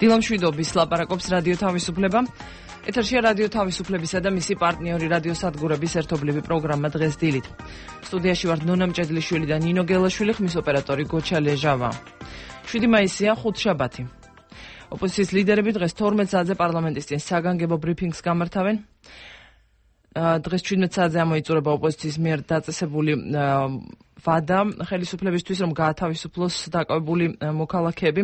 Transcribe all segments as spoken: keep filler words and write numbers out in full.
დილამშვიდობის ლაპარაკობს რადიო თავისუფლება. ეთერშია რადიო თავისუფლებისა და მისი პარტნიორი რადიო სადგურების ერთობლივი პროგრამა დღეს დილით. სტუდიაში ვართ ნონა მჭედლიშვილი და ნინო გელაშვილი, ხმის ოპერატორი გოჩა ლეჟავა. შვიდი მაისია ხუთშაბათი. ოპოზიციის ლიდერები დღეს თორმეტ საათზე პარლამენტის წინ საგანგებო ბრიფინგს გამართავენ. დღეს ჩვიდმეტ საათზე ამოიწურება ოპოზიციის მიერ დაწესებული ვადა ხელისუფლებისთვის, რომ გაათავისუფლოს დაკავებული მოქალაქეები.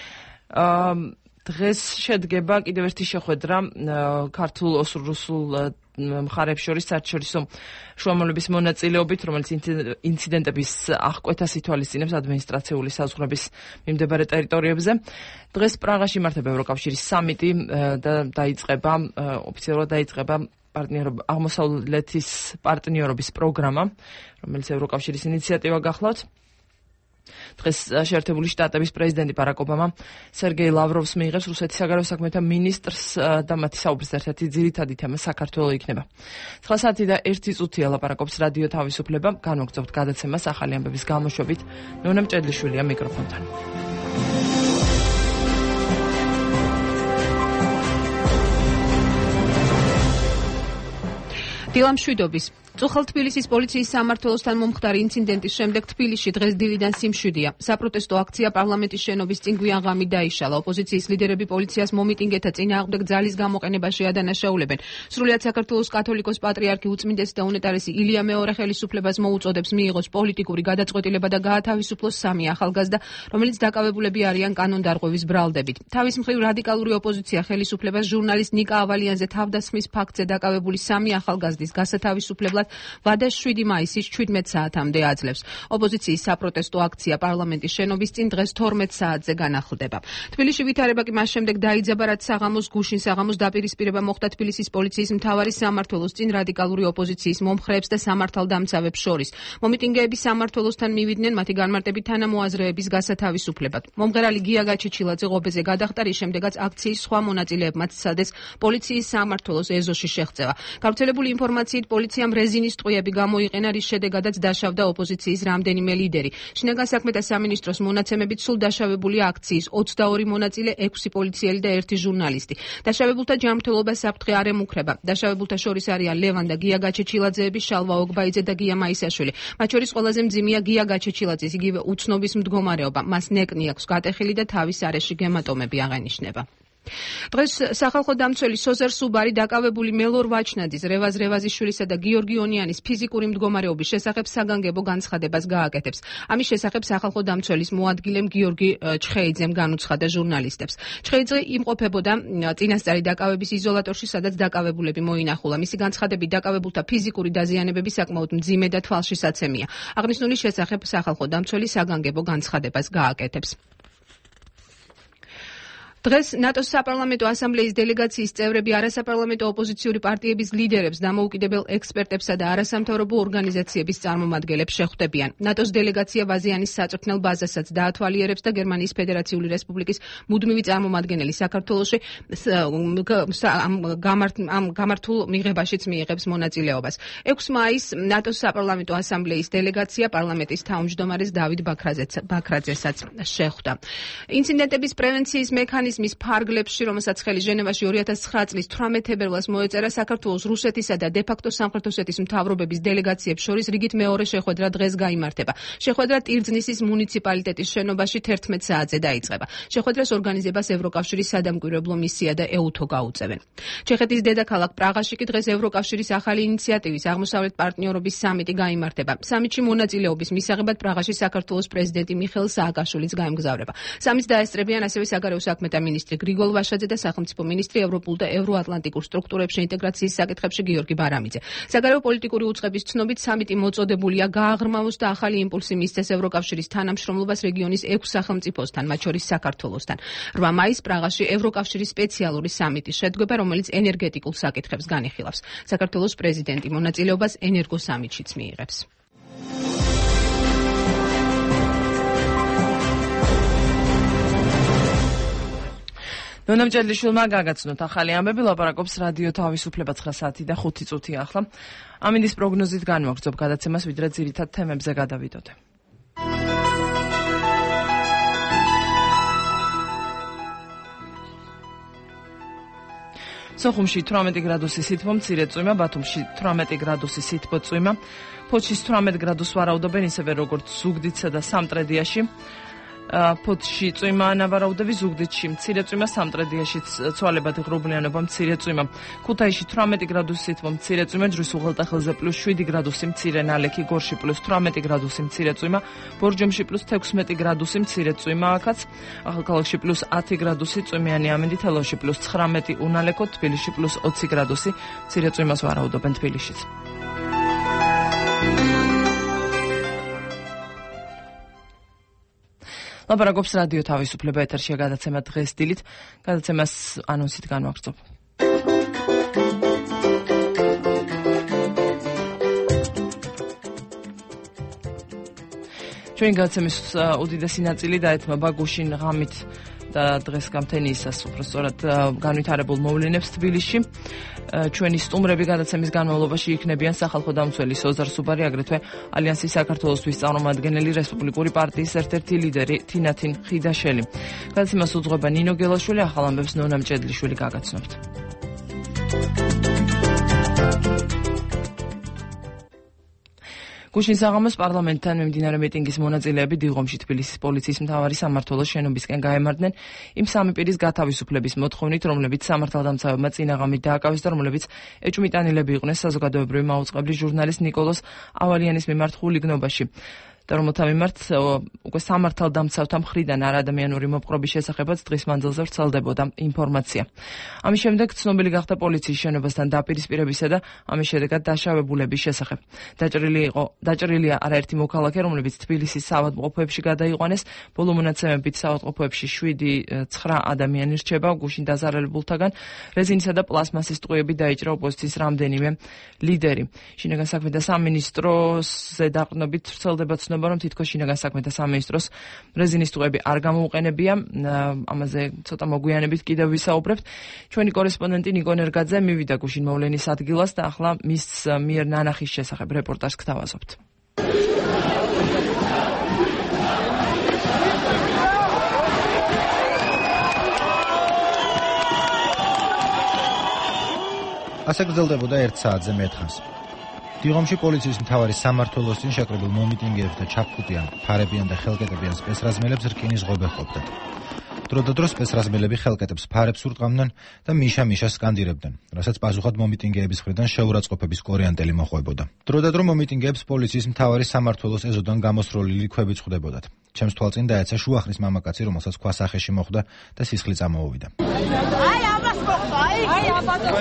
დღეს შედგება კიდევ ერთი შეხვედრა ქართულ ოსურ-რუსულ მხარეებს შორის საერთაშორისო შუამავლების მონაწილეობით, რომელიც ინციდენტების აღკვეთას ითვალისწინებს ადმინისტრაციული საზღვრების მიმდებარე ტერიტორიებზე. დღეს პრაღაში იმართება ევროკავშირის სამიტი და დაიწყება ოფიციალურად დაიწყება პარტნიორობა აღმოსავლეთის პარტნიორობის პროგრამა, რომელიც ევროკავშირის ინიციატივა გახლავთ. დღეს შეერთებული შტატების პრეზიდენტი ბარაკ ობამა სერგეი ლავროვს მიიღებს რუსეთის საგარეო საქმეთა მინისტრს და მათი საუბრის ერთ-ერთი ძირითადი თემა საქართველო იქნება. ცხრა საათი და ერთი წუთია ლაპარაკობს რადიო თავისუფლება. განვაგრძობთ გადაცემას ახალი ამბების გამოშვებით. ნონა მჭედლიშვილია მიკროფონთან. დილამშვიდობის. წუხელ თბილისის პოლიციის სამმართველოსთან მომხდარი ინციდენტის შემდეგ თბილისში დღეს დილიდან სიმშვიდეა. საპროტესტო აქცია პარლამენტის შენობის წინ გვიან ღამით დაიშალა. ოპოზიციის ლიდერები პოლიციას მომიტინგეთა წინააღმდეგ ძალის გამოყენებაში ადანაშაულებენ. სრულიად საქართველოს კათოლიკოს პატრიარქი უწმინდესი და უნეტარესი ილია მეორე ხელისუფლებას მოუწოდებს მიიღოს პოლიტიკური გადაწყვეტილება და გაათავისუფლოს სამი ახალგაზრდა, რომელიც დაკავებულები არიან კანონდარღვევის ბრალდებით. თავის მხრივ რადიკალური ოპოზიცია ხელისუფლებას ჟურნალისტ ნიკა ავალიანზე თავდასხმის ფაქტზე დაკავებული სამი ახალგაზრდის გასათავისუფლებლად ვადას შვიდი მაისის ჩვიდმეტ საათამდე აძლევს. ოპოზიციის საპროტესტო აქცია პარლამენტის შენობის წინ დღეს თორმეტ საათზე განახლდება. თბილისში ვითარება კი მას შემდეგ დაიძაბა, რაც საღამოს გუშინ საღამოს დაპირისპირება მოხდა თბილისის პოლიციის მთავარი სამმართველოს წინ რადიკალური ოპოზიციის მომხრეებს და სამართალდამცავებს შორის. მომიტინგეები სამმართველოსთან მივიდნენ მათი განმარტებით თანამოაზრეების გასათავისუფლებად. მომღერალი გია გაჩეჩილაძე ღობეზე გადახტა, რის შემდეგაც აქციის სხვა მონაწილეებმა სცადეს პოლიციის სამმართველოს ეზოში შეღწევა. გავრცელებული ინფორმაციით პოლიციამ რეზინის ტყვიები გამოიყენა, რის შედეგადაც დაშავდა ოპოზიციის რამდენიმე ლიდერი. შინაგან საქმეთა სამინისტროს მონაცემებით სულ დაშავებულია აქციის ოცდაორი მონაწილე, ექვსი პოლიციელი და ერთი ჟურნალისტი. დაშავებულთა ჯანმრთელობა საფრთხე არ ემუქრება. დაშავებულთა შორის არიან ლევან და გია გაჩეჩილაძეები, შალვა ოგბაიძე და გია მაისაშვილი. მათ შორის ყველაზე მძიმეა გია გაჩეჩილაძის, იგივე უცნობის მდგომარეობა. მას ნეკნი აქვს გატეხილი და თავის არეში გემატომები აღენიშნება. დღეს სახალხო დამცველი სოზერ სუბარი დაკავებული მელორ ვაჩნაძის, რევაზ რევაზიშვილისა და გიორგი ონიანის ფიზიკური მდგომარეობის შესახებ საგანგებო განცხადებას გააკეთებს. ამის შესახებ სახალხო დამცველის მოადგილემ გიორგი ჩხეიძემ განუცხადა ჟურნალისტებს. ჩხეიძე იმყოფებოდა წინასწარი დაკავების იზოლატორში, სადაც დაკავებულები მოინახულა. მისი განცხადებით დაკავებულთა ფიზიკური დაზიანებები საკმაოდ მძიმე და თვალშისაცემია. აღნიშნულის შესახებ სახალხო დამცველი საგანგებო განცხადებას გააკეთებს. დღეს ნატოს საპარლამენტო ასამბლეის დელეგაციის წევრები არასაპარლამენტო ოპოზიციური პარტიების ლიდერებს, დამოუკიდებელ ექსპერტებსა და არასამთავრობო ორგანიზაციების წარმომადგენლებს შეხვდებიან. ნატოს დელეგაცია ვაზიანის საწვრთნელ ბაზასაც დაათვალიერებს და გერმანიის ფედერაციული რესპუბლიკის მუდმივი წარმომადგენელი საქართველოში ამ გამართულ მიღებაშიც მიიღებს მონაწილეობას. ექვსი მაისს ნატოს საპარლამენტო ასამბლეის დელეგაცია პარლამენტის თავმჯდომარეს დავით ბაქრაძესაც შეხვდა. ინციდენტების პრევენციის მექანიზმი მის ფარგლებში, რომელსაც ხელი ჟენევაში ორი ათას ცხრა წლის თვრამეტ თებერვალს მოეწერა, საქართველოს, რუსეთისა და დე-ფაქტო სამხრეთ ოსეთის მთავრობების დელეგაციებს შორის რიგით მეორე შეხვედრა დღეს გაიმართება. შეხვედრა ტირძნისის მუნიციპალიტეტის შენობაში თერთმეტ საათზე დაიწყება. შეხვედრას ორგანიზებას ევროკავშირის სადამკვირვებლო მისია და ეუთო გაუწევენ. ჩეხეთის დედაქალაქ პრაღაში კი დღეს ევროკავშირის ახალი ინიციატივის აღმოსავლეთ პარტნიორობის სამიტი გაიმართება. სამიტში მონაწილეობის მისაღებად პრაღაში საქართველოს პრეზიდენტი მიხეილ სააკაშვილიც გაემგზავრება. სამიტს დაესწრებიან ასევე საგარეო საქმეთა მინისტრი გრიგოლ ვაშაძე და სახელმწიფო მინისტრი ევროპულ და ევროატლანტიკურ სტრუქტურებში ინტეგრაციის საკითხებში გიორგი ბარამიძე. საგარეო პოლიტიკური უწყების ცნობით სამიტი მოწოდებულია გააღრმავოს და ახალი იმპულსი მისცეს ევროკავშირის თანამშრომლობას რეგიონის ექვს სახელმწიფოსთან, მათ შორის საქართველოსთან. რვა მაისს პრაღაში ევროკავშირის სპეციალური სამიტი შედგება, რომელიც ენერგეტიკულ საკითხებს განიხილავს. საქართველოს პრეზიდენტი მონაწილეობას ენერგოსამიტშიც მიიღებს. ნონა მჭედლიშვილმა გაგაცნოთ ახალი ამბები, ლაპარაკობს რადიო თავისუფლება ცხრა საათი და ხუთი წუთი ახლა. ამინდის პროგნოზით განვაგრძობ გადაცემას, ვიდრე ძირითად თემებზე გადავიდოდე. სოხუმში თვრამეტი გრადუსი სითბო, მცირე წვიმა, ბათუმში თვრამეტი გრადუსი სითბო წვიმა, ფოთში თვრამეტ გრადუსს ვარაუდობენ ისევე როგორც ზუგდიდსა და სამტრედიაში. ფოთში წვიმა ანავარაუდები, ზუგდიდში მცირე წვიმა, სამტრედიაში ცვალებადი ღრუბლიანობა, მცირე წვიმა. ქუთაისში თვრამეტი გრადუსი სითბო, მცირე წვიმა, ჯვრის უღელტეხილზე პლუს შვიდი გრადუსი, მცირე ნალექი, გორში პლუს თვრამეტი გრადუსი, მცირე წვიმა, ბორჯომში პლუს თექვსმეტი გრადუსი, მცირე წვიმა აქაც, ახალქალაქში პლუს ათი გრადუსი, წვიმიანი ამინდი, თელავში პლუს ცხრამეტი უნალექო, თბილისში პლუს ოცი გრადუსი, მცირე წვიმას ვარაუდობენ თბილისშიც. ლაპარაკობს რადიო თავისუფლება, ეთერშია გადაცემა დღეს დილით, გადაცემას ანონსით განვაგრძობ. ჩვენ გადაცემის უდიდესი ნაწილი დაეთმობა გუშინ ღამით და დღეს გამთენიისას უბრალოდ განვითარებულ მოვლენებს თბილისში. ჩვენი სტუმრები გადაცემის განმავლობაში იქნებიან სახალხო დამცველი სოზარ სუბარი, აგრეთვე ალიანსის საქართველოსთვის წარმომადგენელი რესპუბლიკური პარტიის ერთ-ერთი ლიდერი თინათინ ხიდაშელი. გადაცემას უძღვება ნინო გელაშვილი, ახალ ამბებს ნონა მჭედლიშვილი გაგაცნობთ. გუშინ საღამოს პარლამენტთან მიმდინარე მიტინგის მონაწილეები დიღომში თბილისის პოლიციის მთავარი სამმართველოს შენობისკენ გაემარდნენ იმ სამი პირის გათავისუფლების მოთხოვნით, რომლებიც სამართალდამცავებმა წინაღამით დააკავეს და რომლებიც ეჭვმიტანილები იყვნენ საზოგადოებრივი მაუწყებლის ჟურნალისტ ნიკოლოზ ავალიანის მიმართ ხულიგნობაში. და რომელთა მიმართ უკვე სამართალდამცავთა მხრიდან არადამიანური მოპყრობის შესახებაც დღის მანძილზე ვრცელდებოდა ინფორმაცია. ამის შემდეგ ცნობილი გახდა პოლიციის შენობასთან დაპირისპირებისა და ამის შედეგად დაშავებულების შესახებ. დაჭრილი იყო დაჭრილია არაერთი მოქალაქე, რომლებიც თბილისის საავადმყოფოებში გადაიყვანეს. ბოლო მონაცემებით საავადმყოფოებში შვიდი ცხრა ადამიანი რჩება გუშინ დაზარალებულთაგან. რეზინისა და პლასმასის ტყუები დაიჭრა ოპოზიციის რამდენიმე ლიდერი. შინაგან საქმეთა სამინისტროზე დაყრდნობით ვრცელდება რომ თითქოს შინაგან საქმეთა სამინისტროს რეზინის ტყუები არ გამოუყენებია. ამაზე ცოტა მოგვიანებით კიდევ ვისაუბრებთ. ჩვენი კორესპონდენტი ნიკო ნერგაძე მივიდა გუშინ მოვლენის ადგილას და ახლა მის მიერ ნანახის შესახებ რეპორტაჟს გთავაზობთ. ასე გრძელდებოდა ერთ საათზე მეთხანს. დიღომში პოლიციის მთავარი სამმართველოს წინ შეკრებილ მომიტინგეებს და ჩაფხუტიან, ფარებიან და ხელკეტებიან სპეცრაზმელებს რკინის ღობე ჰყოფდათ. დროდადრო სპეცრაზმელები ხელკეტებს ფარებს ურტყამდნენ და მიშა-მიშა სკანდირებდნენ, რასაც პასუხად მომიტინგეების მხრიდან შეურაცხყოფების კორიანტელი მოხვებოდა. დროდადრო მომიტინგეებს პოლიციის მთავარი სამმართველოს ეზოდან გამოსროლილი ქვები წვდებოდათ. ჩემს თვალწინ დაეცა შუახრის მამაკაცი, რომელსაც ქვა სახეში მოხვდა და სისხლი წამოუვიდა. აი ამას მოხდა, აი აბადო.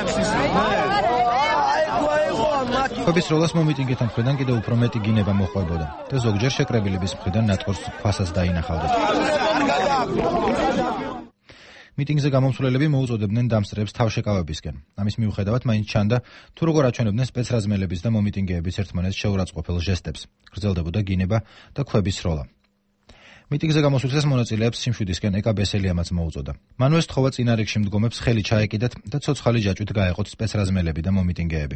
ხვების როლას მომიტინგეთა მხრიდან კიდევ უფრო მეტი გინება მოხვებოდა და ზოგჯერ შეკრებილების მხრიდან ნატყორს ქვასაც დაინახავდათ. მიტინგზე გამომსვლელები მოუწოდებდნენ დამსწრეებს თავშეკავებისკენ. ამის მიუხედავად მაინც ჩანდა, თუ როგორ აჩვენებდნენ სპეცრაზმელების და მომიტინგეების ერთმანეთს შეურაცხყოფელ ჟესტებს. გრძელდებოდა გინება და ქვების სროლა. მიტინგზე გამოსვლისას მონაწილეებს სიმშვიდისკენ ეკა ბესელიამაც მოუწოდა. მანვე სთხოვა წინარიგში მდგომებს ხელი ჩაეკიდათ და ცოცხალი ჯაჭვით გაეყოთ სპეცრაზმელები და მომიტინგეები.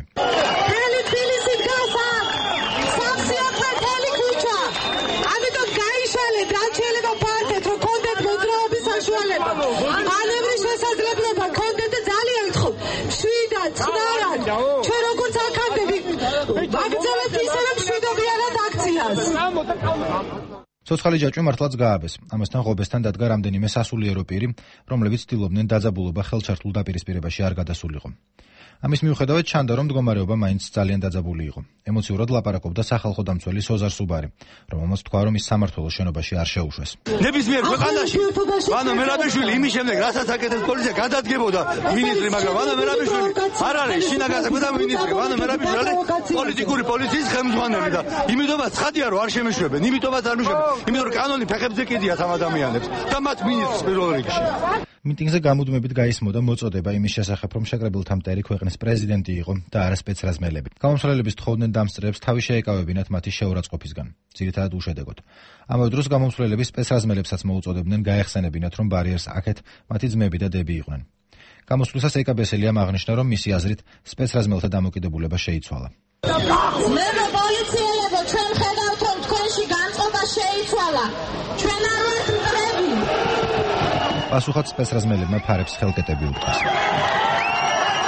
ცოცხალი ჯაჭვი მართლაც გააბეს. ამასთან ღობესთან დადგა რამდენიმე სასულიერო პირი, რომლებიც ცდილობდნენ დაძაბულობა ხელჩართულ დაპირისპირებაში არ გადასულიყო. ამის მიუხედავად ჩანდა, რომ მდგომარეობა მაინც ძალიან დაძაბული იყო. ემოციურად ლაპარაკობდა სახალხო დამცველი სოზარ სუბარი, რომელმაც თქვა, რომ ის სამმართველოს შენობაში არ შეუშვეს. ნებისმიერ ქვეყანაში ვანო მერაბიშვილი იმის შემდეგ, რასაც აკეთებს პოლიცია, გადადგებოდა მინისტრი, მაგრამ ვანო მერაბიშვილი არ არის შინაგან საქმეთა მინისტრი. ვანო მერაბიშვილი არის პოლიტიკური პოლიციის ხელმძღვანელი და იმიტომაც ცხადია, რომ არ შემეშვებენ, იმიტომაც არ მეშვებენ, იმიტომ რომ კანონი ფეხებზე კიდიათ ამ ადამიანებს და მათ მინისტრს პირველ რიგში. მიტინგზე გამუდმებით გაისმოდა მოწოდება იმის შესახებ, რომ შეკრებილთა მტერი ქვეყნის პრეზიდენტი იყო და არა სპეცრაზმელები. გამომსვლელების თხოვდნენ დამსწრეებს თავი შეეკავებინათ მათი შეურაცხყოფისგან, ძირითადად უშედეგოდ. ამავე დროს გამომსვლელები სპეცრაზმელებსაც მოუწოდებდნენ გაეხსენებინათ, რომ ბარიერს აქეთ მათი ძმები და დები იყვნენ. გამოსვლისას ეკა ბესელიამ აღნიშნა, რომ მისი აზრით სპეცრაზმელთა დამოკიდებულება შეიცვალა. ძმებო პოლიციელებო, ჩვენ ხედავთ, რომ თქვენში განწყობა შეიცვალა. ჩვენ არ ვართ მტრები. პასუხად სპეცრაზმელებმა ფარებს ხელკეტები უტყეს.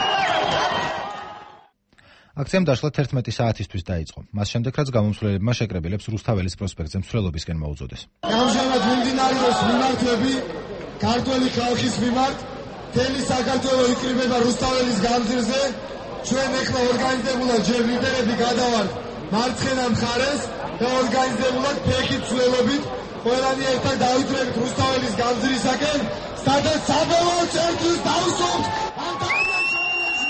აქციამ დაშლა თერთმეტი საათისთვის დაიწყო. მას შემდეგ რაც გამომსვლელებმა შეკრებილებს რუსთაველის პროსპექტზე მსვლელობისკენ მოუწოდეს. ამჟამად მიმდინარეობს მიმართვები ქართველი ხალხის მიმართ. მთელი საქართველო იკრიბება რუსთაველის გამზირზე. ჩვენ ეხლა ორგანიზებულად ჯერ ლიდერები გადავართ მარცხენა მხარეს და ორგანიზებულად ფეხით ცვლილობით ყველანი ერთად დავიძრებით რუსთაველის გამზირისაკენ, სადაც საბოლოო წერტილს დავუსვამთ ამ თანამშრომლებში.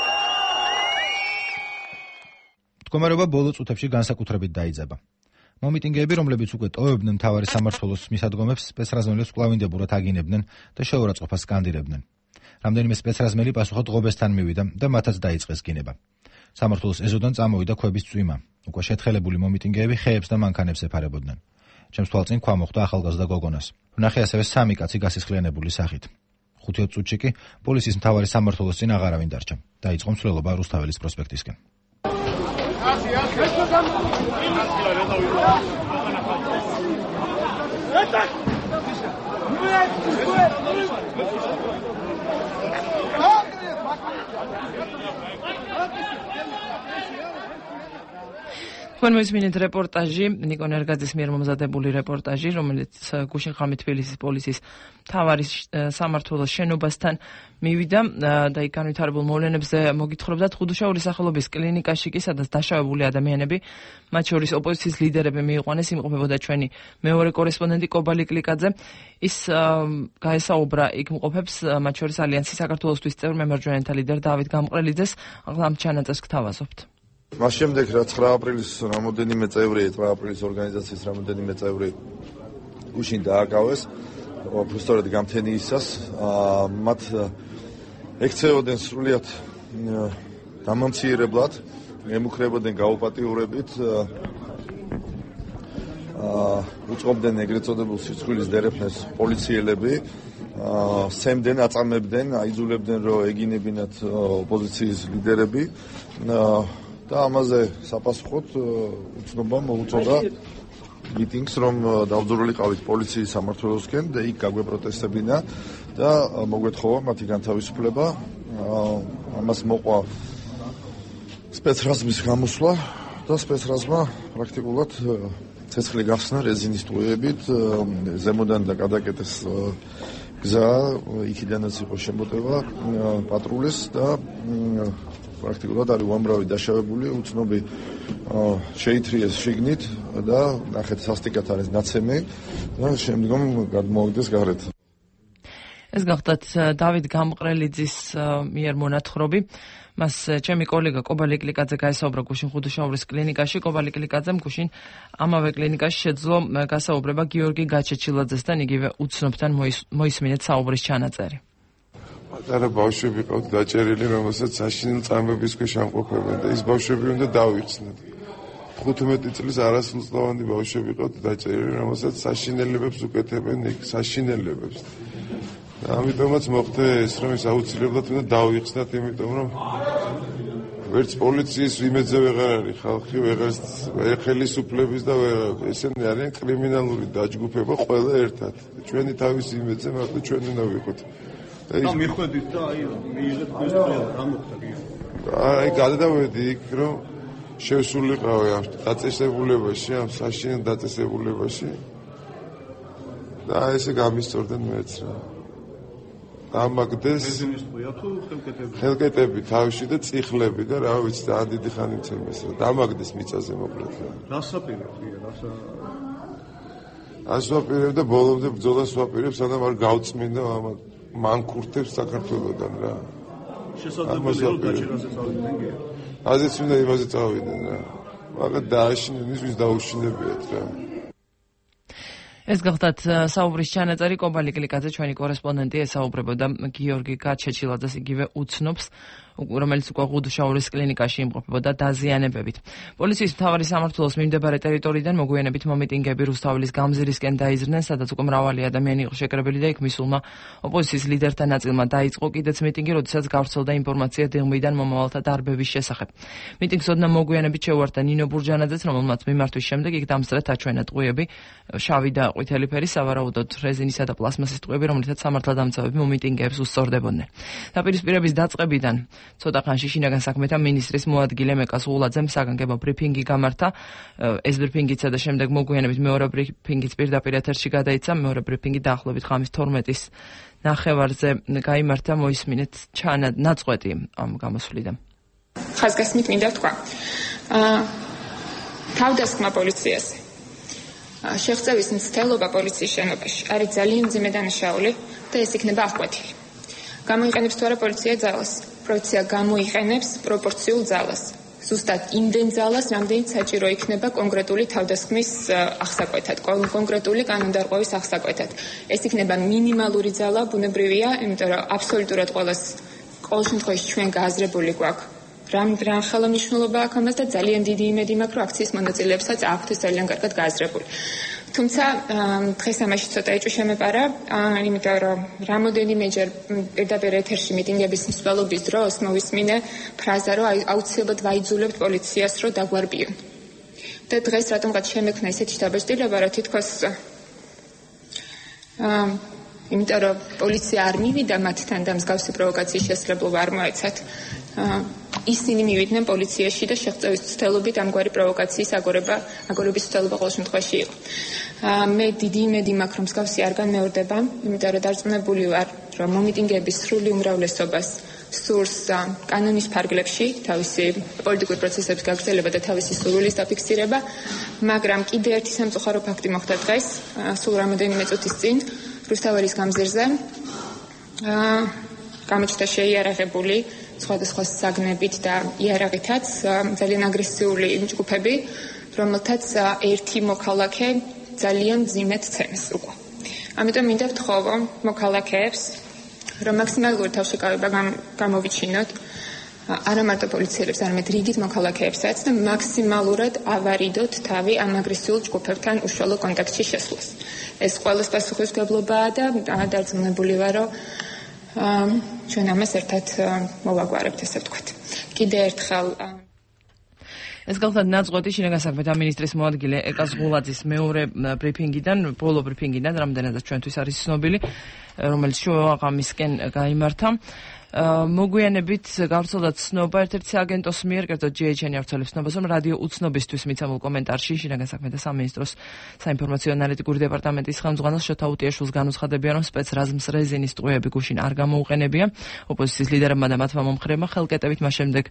მდგომარეობა ბოლო წუთებში განსაკუთრებით დაიძაბა. მომიტინგეები, რომლებიც უკვე ტოვებდნენ მთავარი სამმართველოს მისადგომებს, სპეცრაზმელებს კვლავინდებურად აგინებდნენ და შეურაცხყოფას სკანდირებდნენ. რამდენიმე სპეცრაზმელი პასუხად ღობესთან მივიდა და მათაც დაიწყეს გინება. სამმართველოს ეზოდან წამოვიდა ქვების წვიმა. უკვე შეთხელებული მომიტინგეები ხეებს და მანქანებს ეფარებოდნენ. ჩემს თვალწინ ქვა მოხვდა ახალგაზრდა გოგონას. ვნახე ასევე სამი კაცი გასისხლიანებული სახით. ხუთი წუთში კი პოლიციის მთავარი სამმართველოს წინ აღარავინ დარჩა. დაიწყო მსვლელობა რუსთაველის პროსპექტისკენ. თქვენ მოისმინეთ რეპორტაჟი, ნიკო ნერგაძის მიერ მომზადებული რეპორტაჟი, რომელიც გუშინ ხამი თბილისის პოლიციის მთავარი სამმართველოს შენობასთან მივიდა და იქ განვითარებულ მოვლენებზე მოგითხრობდათ. ხუდუშაურის სახელობის კლინიკაში კი, სადაც დაშავებული ადამიანები, მათ შორის ოპოზიციის ლიდერები მიიყვანეს, იმყოფებოდა ჩვენი მეორე კორესპონდენტი კობალი კლიკაძე. ის გაესაუბრა იქ მყოფებს, მათ შორის ალიანსის საქართველოსთვის წევრ მემარჯვენეთა ლიდერ დავით გამყრელიძეს. ახლა ამ ჩანაწერს გთავაზობთ. მას შემდეგ რა ცხრა აპრილის რამოდენიმე წევრი, ცხრა აპრილის ორგანიზაციის რამოდენიმე წევრი გუშინ დააკავეს, უბრალოდ გამთენიისას, მათ ექცეოდენ სრულიად დამამცირებლად, ემუქრებოდნენ გაუპატიურებით, უწყობდნენ ეგრეთ წოდებულ სიცხვილის დერეფნეს პოლიციელები, სემდნენ, აწამებდნენ, აიძულებდნენ, რომ ეგინებინათ ოპოზიციის ლიდერები. და ამაზე საპასუხოდ უცნობა მოუწოდა მიტინგს, რომ დავძრულიყავით პოლიციის სამმართველოსკენ და იქ გაგვეპროტესტებინა და მოგვეთხოვა მათი განთავისუფლება. ამას მოყვა სპეცრაზმის გამოსვლა და სპეცრაზმა პრაქტიკულად ცეცხლი გახსნა რეზინის ტყუილებით, ზემოდან და გადაკეტეს გზა, იქიდანაც იყო შემოტევა პატრულის და პრაქტიკულად არის უამრავი დაშავებული, უცნობი შეითრიეს შიგნით და ნახეთ სასტიკად არის ნაცემი და შემდგომ გადმოვიდეს გარეთ. ეს გახდათ დავით გამყრელიძის მიერ მონათხრობი. მას ჩემი კოლეგა კობალი კლიკაძე გაესაუბრა გუშინ ხუდუშაურის კლინიკაში. კობალი კლიკაძემ გუშინ ამავე კლინიკაში შეძლო გასაუბრება გიორგი გაჩეჩილაძესთან, იგივე უცნობთან მოისმინეთ საუბრის ჩანაწერი. პატარა ბავშვები ყავთ დაჭერილი, რომელსაც საშინელ წამების ქვეშ ამყოფებენ და ის ბავშვები უნდა დავიხსნათ. თხუთმეტი წლის არასრულწლოვანი ბავშვები ყავთ დაჭერილი, რომელსაც საშინელებებს უკეთებენ იქ, საშინელებებს. და ამიტომაც მოხდა ეს, რომ ის აუცილებლად უნდა დავიხსნათ, იმიტომ რომ ვერც პოლიციის იმედზე ვეღარ არის ხალხი, ვეღარ ხელისუფლების და ესენი არიან კრიმინალური დაჯგუფება ყველა ერთად. ჩვენი თავის იმედზე მარტო ჩვენ უნდა ვიყოთ. და მიხვედით და აი მიიღეთ questionnaire რა მოხდა კი? აი გადავედი იქ, რომ შევსულიყავი ამ დაწესებულებაში, ამ საშინელ დაწესებულებაში და ესე გამისწორდნენ მეც რა. დამაგდეს ხელკეტები თავში და წიხლები და რა ვიცი და დიდი ხანი მცემეს რა. დამაგდეს მიწაზე მოკლედ რა. რას აპირებ კი? რას ას ვაპირებ და ბოლომდე ბრძოლას ვაპირებ, სანამ არ გავწმინდა ამა მანქურთებს საქართველოდან რა. შესაძლებელია რომ დაჭერაზე წავიდნენ კი? აზეც უნდა იმაზე წავიდნენ რა. მაგრამ დააშინეს ვის დაუშინებიათ რა. ეს გახდათ საუბრის ჩანაწერი. კობალი კლიკაძე ჩვენი კორესპონდენტი ესაუბრებოდა გიორგი გაჩეჩილაძეს, იგივე უცნობს, რომელიც უკვე ხუდუშაურის კლინიკაში იმყოფებოდა დაზიანებებით. პოლიციის მთავარი სამმართველოს მიმდებარე ტერიტორიიდან მოგვიანებით მომიტინგეები რუსთაველის გამზირისკენ დაიზრნენ, სადაც უკვე მრავალი ადამიანი იყო შეკრებილი და იქ მისულმა ოპოზიციის ლიდერთა ნაწილმა დაიწყო კიდეც მიტინგი, როდესაც გავრცელდა ინფორმაცია დილმიდან მომავალთა დარბევის შესახებ. მიტინგს ოდნავ მოგვიანებით შეუერთდა ნინო ბურჯანაძეც, რომელმაც მიმართვის შემდეგ იქ დამსწრეთ აჩვენა ტყუილები, შავი და ყვითელი ფერის, სავარაუდოდ რეზინისა და პლასმასის ტყუილები, რომლითაც სამართალდამცავები მომიტინგეებს უსწორდებოდნენ. დაპირისპირების დაწყებიდან ცოტა ხანში შინაგან საქმეთა მინისტრის მოადგილე მეკას ღულაძემ საგანგებო ბრიფინგი გამართა. ეს ბრიფინგიცა და შემდეგ მოგვიანებით მეორე ბრიფინგიც პირდაპირ ეთერში გადაიცა. მეორე ბრიფინგი დაახლოებით ღამის თორმეტის ნახევარზე გაიმართა. მოისმინეთ ნაწყვეტი ამ გამოსვლიდან. ხაზგასმით მინდა თქვა. თავდასხმა პოლიციაზე. შეღწევის მცდელობა პოლიციის შენობაში არის ძალიან მძიმე დანაშაული და ეს იქნება აღკვეთილი. გამოიყენებს თუ არა პოლიცია ძალას? პოლიცია გამოიყენებს პროპორციულ ძალას. ზუსტად იმდენ ძალას, რამდენიც საჭირო იქნება კონკრეტული თავდასხმის აღსაკვეთად, კონკრეტული კანონდარღვევის აღსაკვეთად. ეს იქნება მინიმალური ძალა, ბუნებრივია, იმიტომ რომ აბსოლუტურად ყოველას ყოველ შემთხვევაში ჩვენ გააზრებული გვაქვს. რამ რამ ხელმისაწვდომობა აქვს ამას და ძალიან დიდი იმედი მაქვს, რომ აქციის მონაწილეებსაც აქვთ ძალიან კარგად გააზრებული. თუმცა დღეს ამაში ცოტა ეჭვი შემეპარა, იმიტომ რომ რამოდენიმეჯერ პირდაპირ ეთერში მიტინგების მსვლელობის დროს მოვისმინე ფრაზა, რომ აუცილებლად ვაიძულებთ პოლიციას, რომ დაგვარბიონ. და დღეს რატომღაც შემექმნა ესეთი დაბეჭდილება, რომ თითქოს იმიტომ რომ პოლიცია არ მივიდა მათთან და მსგავსი პროვოკაციის შესაძლებლობა არ მოეცათ. ისინი მივიდნენ პოლიციაში და შეღწევის ცდელობით ამგვარი პროვოკაციის აგორება, აგორების ცდელობა ყოველ შემთხვევაში იყო. მე დიდი იმედი მაქვს, რომ მსგავსი არ განმეორდება, იმიტომ რომ დარწმუნებული ვარ, რომ მომიტინგეების სრული უმრავლესობას სურს კანონის ფარგლებში თავისი პოლიტიკური პროცესების გაგრძელება და თავისი სურვილის დაფიქსირება, მაგრამ კიდე ერთი სამწუხარო ფაქტი მოხდა დღეს, სულ რამოდენიმე წუთის წინ, რუსთაველის გამზირზე. გამოჩნდა შეიარაღებული სხვადასხვა საგნებით და იარაღითაც ძალიან აგრესიული ჯგუფები, რომელთაც ერთი მოქალაქე ძალიან ძიმედ ცემს უკვე. ამიტომ მინდა ვთხოვო მოქალაქეებს, რომ მაქსიმალური თავშეკავება გამოვიჩინოთ, არა მარტო პოლიციელებს, არამედ რიგით მოქალაქეებსაც და მაქსიმალურად ავარიდოთ თავი ამ აგრესიულ ჯგუფებთან უშუალო კონტაქტში შესვლას. ეს ყველას პასუხისმგებლობაა და დარწმუნებული ვარ, რომ ჩვენ ამას ერთად მოვაგვარებთ, ესე ვთქვათ. კიდე ერთხელ ეს გახლავთ ნაწყვეტი შინაგან საქმეთა მინისტრის მოადგილე ეკას ღულაძის მეორე ბრიფინგიდან, ბოლო ბრიფინგიდან, რამდენადაც ჩვენთვის არის ცნობილი, რომელიც შუაღამისკენ გაიმართა. მოგვიანებით გავრცელდა ცნობა ერთ-ერთი აგენტოს მიერ, კერძოდ ჯი ეიჩ ენ ავრცელებს ცნობას, რომ რადიო უცნობისთვის მიცემულ კომენტარში შინაგან საქმეთა სამინისტროს საინფორმაციო ანალიტიკური დეპარტამენტის ხელმძღვანელ შოთა უტიაშვილს განუცხადებია, რომ სპეცრაზმს რეზინის ტყუები გუშინ არ გამოუყენებია. ოპოზიციის ლიდერებმა და მათმა მომხრეებმა ხელკეტებით მას შემდეგ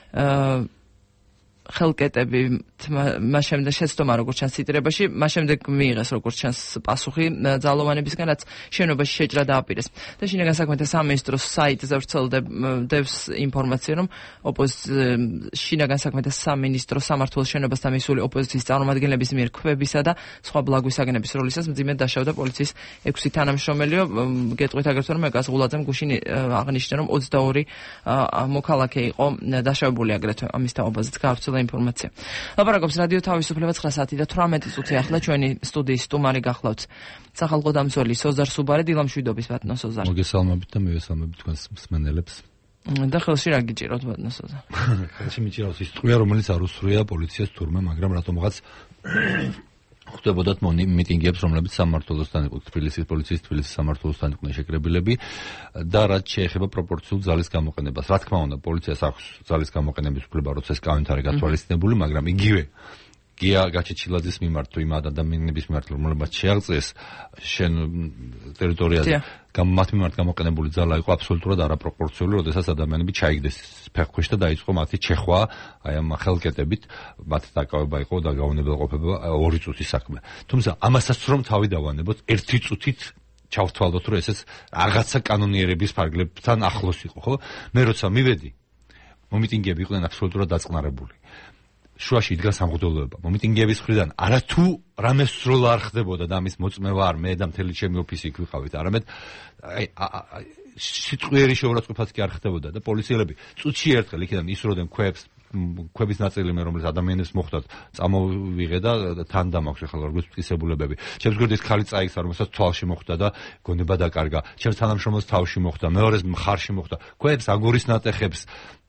ხელკეტები მას შემდეგ შეცდომა როგორც ჩანს ციტირებაში, მას შემდეგ მიიღეს როგორც ჩანს პასუხი ძალოვანებისგან, რაც შენობაში შეჭრა დააპირეს. და შინაგან საქმეთა სამინისტროს საიტზე ვრცელდებს ინფორმაცია, რომ შინაგან საქმეთა სამინისტროს სამმართველოს შენობასთან მისული ოპოზიციის წარმომადგენლების მიერ ქვებისა და სხვა ბლაგვისაგნების როლისას მძიმედ დაშავდა პოლიციის ექვსი თანამშრომელიო. გეტყვით აგრეთვე, რომ ეკას ღულაძემ გუშინ აღნიშნა, რომ ოცდაორი მოქალაქე იყო დაშავებული აგრეთვე ამის თაობაზეც გავრცელდა ინფორმაცია. ლაპარაკობს რადიო თავისუფლება ცხრა საათი და თვრამეტი წუთი ახლა ჩვენი სტუდიის სტუმარი გახლავთ. სახალხო დამცველი სოზარ სუბარე, დილამშვიდობის ბატონო სოზარ. მოგესალმებით და მივესალმებით თქვენს მსმენელებს. და ხელში რა გიჭიროთ ბატონო სოზარ? ხელში მიჭირავს ის ტყუია, რომელიც არ უსწრია პოლიციას თურმე, მაგრამ რატომღაც ხდებოდათ მიტინგებს, რომლებიც სამმართველოსთან იყო, თბილისის პოლიციის თბილისის სამმართველოსთან იყვნენ შეკრებილები და რაც შეეხება პროპორციულ ძალის გამოყენებას. რა თქმა უნდა, პოლიციას აქვს ძალის გამოყენების უფლება, როცა ეს კანონით არის გათვალისწინებული, მაგრამ იგივე გია გაჩეჩილაძის მიმართ თუ იმ ადამიანების მიმართ, რომლებმაც შეაღწიეს შენ ტერიტორიაზე, მათ მიმართ გამოყენებული ძალა იყო აბსოლუტურად არაპროპორციული, როდესაც ადამიანები ჩაიგდეს ფეხქვეშ და დაიწყო მათი ჩეხვა, აი ამ ხელკეტებით, მათ დაკავება იყო და გაუნებელყოფება ორი წუთის საქმე. თუმცა ამასაც რომ თავი დავანებოთ, ერთი წუთით ჩავთვალოთ, რომ ესეც რაღაცა კანონიერების ფარგლებთან ახლოს იყო, ხო? მე როცა მივედი, მომიტინგეები იყვნენ აბსოლუტურად დაწყნარებული. შუაში იდგა სამღვდელოება. მომიტინგეების მხრიდან არათუ რამე სროლა არ ხდებოდა და ამის მოწმევა არ მე და მთელი ჩემი ოფისი იქ ვიყავით, არამედ აი სიტყვიერი შეურაცხყოფაც კი არ ხდებოდა და პოლიციელები წუთში ერთხელ იქიდან ისროდნენ ქვებს, ქვების ნაწილი მე რომელიც ადამიანებს მოხვდათ, წამოვიღე და თან დამაქვს ახლა როგორც მტკიცებულებები. ჩემს გვერდით ხალი წაიქცა, რომელსაც თვალში მოხვდა და გონება დაკარგა. ჩემს თანამშრომელს თავში მოხვდა, მეორეს მხარში მოხვდა. ქვებს, აგურის ნატეხებს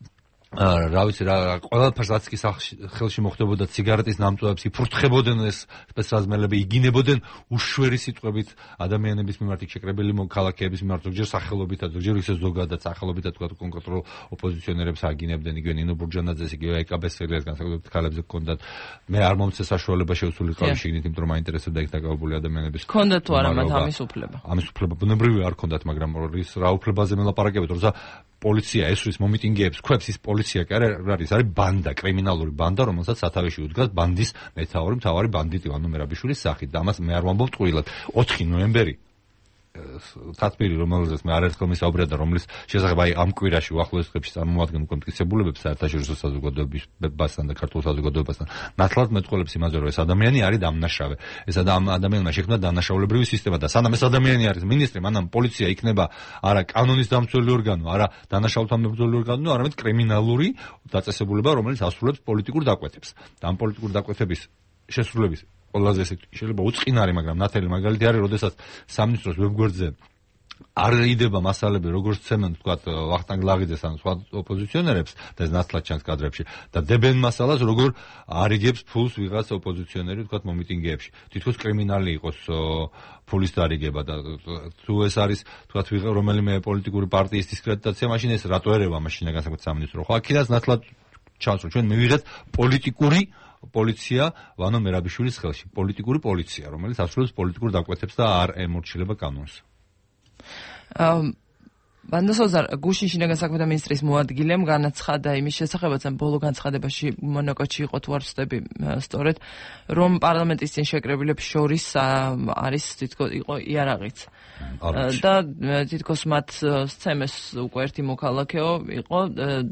რა ვიცი რა ყველაფერს რაც კი ხელში მოხდებოდა ციგარეტის ნამტვრევებს იფურთხებოდნენ ეს სპეცრაზმელები იგინებოდნენ უშვერი სიტყვებით ადამიანების მიმართ შეკრებილი მოქალაქეების მიმართ ზოგჯერ სახელობითად ზოგჯერ ისე ზოგადად სახელობითად თქვა კონკრეტულ ოპოზიციონერებს აგინებდნენ იგივე ნინო ბურჯანაძეს იგივე ეკაბესელიას განსაკუთრებით ქალებზე ჰქონდათ მე არ მომწე საშუალება შევსულიყავი შიგნით იმიტომ რომ მაინტერესებდა იქ დაკავებული ადამიანების ჰქონდათ თუ არა მათ ამის უფლება ამის უფლება ბუნებრივია არ ჰქონდათ მაგრამ ის რა უფლებაზე მელაპარაკებთ როცა პოლიცია ესვრის მომიტინგეებს ხვებს ის პოლიცია კი არ არის არის ბანდა კრიმინალური ბანდა რომელსაც სათავეში უდგას ბანდის მეთაური მთავარი ბანდიტი ვანო მერაბიშვილის სახით და ამას მე არ ვამბობ ტყუილად ოთხი ნოემბერი თათბირი რომელზეც მე არაერთხელ მისაუბრია და რომლის შესახებ აი ამ კვირაში უახლოეს დღეებში წარმოადგენ უკვე მტკიცებულებებს საერთაშორისო საზოგადოებასთან და ქართულ საზოგადოებასთან ნათლად მეტყველებს იმაზე რომ ეს ადამიანი არის დამნაშავე ეს ადამიანმა შექმნა დანაშაულებრივი სისტემა და სანამ ეს ადამიანი არის მინისტრი მანამ პოლიცია იქნება არა კანონის დამცველი ორგანო არა დანაშაულთან მებრძოლი ორგანო არამედ კრიმინალური დაწესებულება რომელიც ასრულებს პოლიტიკურ დაკვეთებს და ამ პოლიტიკურ დაკვეთების შესრულების ყველაზე შეიძლება უწყინარი მაგრამ ნათელი მაგალითი არის როდესაც სამინისტროს ვებგვერდზე არ იდება მასალები როგორც ცემენ თქვათ ვახტანგ ლაღიძეს ან სხვა ოპოზიციონერებს და ეს ნათლად ჩანს კადრებში და დებენ მასალას როგორ არიგებს ფულს ვიღაც ოპოზიციონერი თქვათ მომიტინგეებში თითქოს კრიმინალი იყოს ფულის დარიგება და თუ ეს არის თქვათ ვიღა რომელიმე პოლიტიკური პარტიის დისკრედიტაცია მაშინ ეს რატო ერევა მაშინ განსაკუთრებით სამინისტრო ხო აქედან ნათლად ჩანს რომ ჩვენ მივიღეთ პოლიტიკური პოლიცია ვანო მერაბიშვილის ხელში პოლიტიკური პოლიცია რომელიც ასრულებს პოლიტიკურ დაკვეთებს და არ ემორჩილება კანონს. ვანდა სოზარ გუშინ შინაგან საქმეთა მინისტრის მოადგილემ განაცხადა იმის შესახებაც ან ბოლო განცხადებაში მონაკოჩი იყო თუ არ ვწდები სწორედ რომ პარლამენტის წინ შეკრებილებს შორის არის თითქოს იყო იარაღიც და თითქოს მათ სცემეს უკვე ერთი მოქალაქეო იყო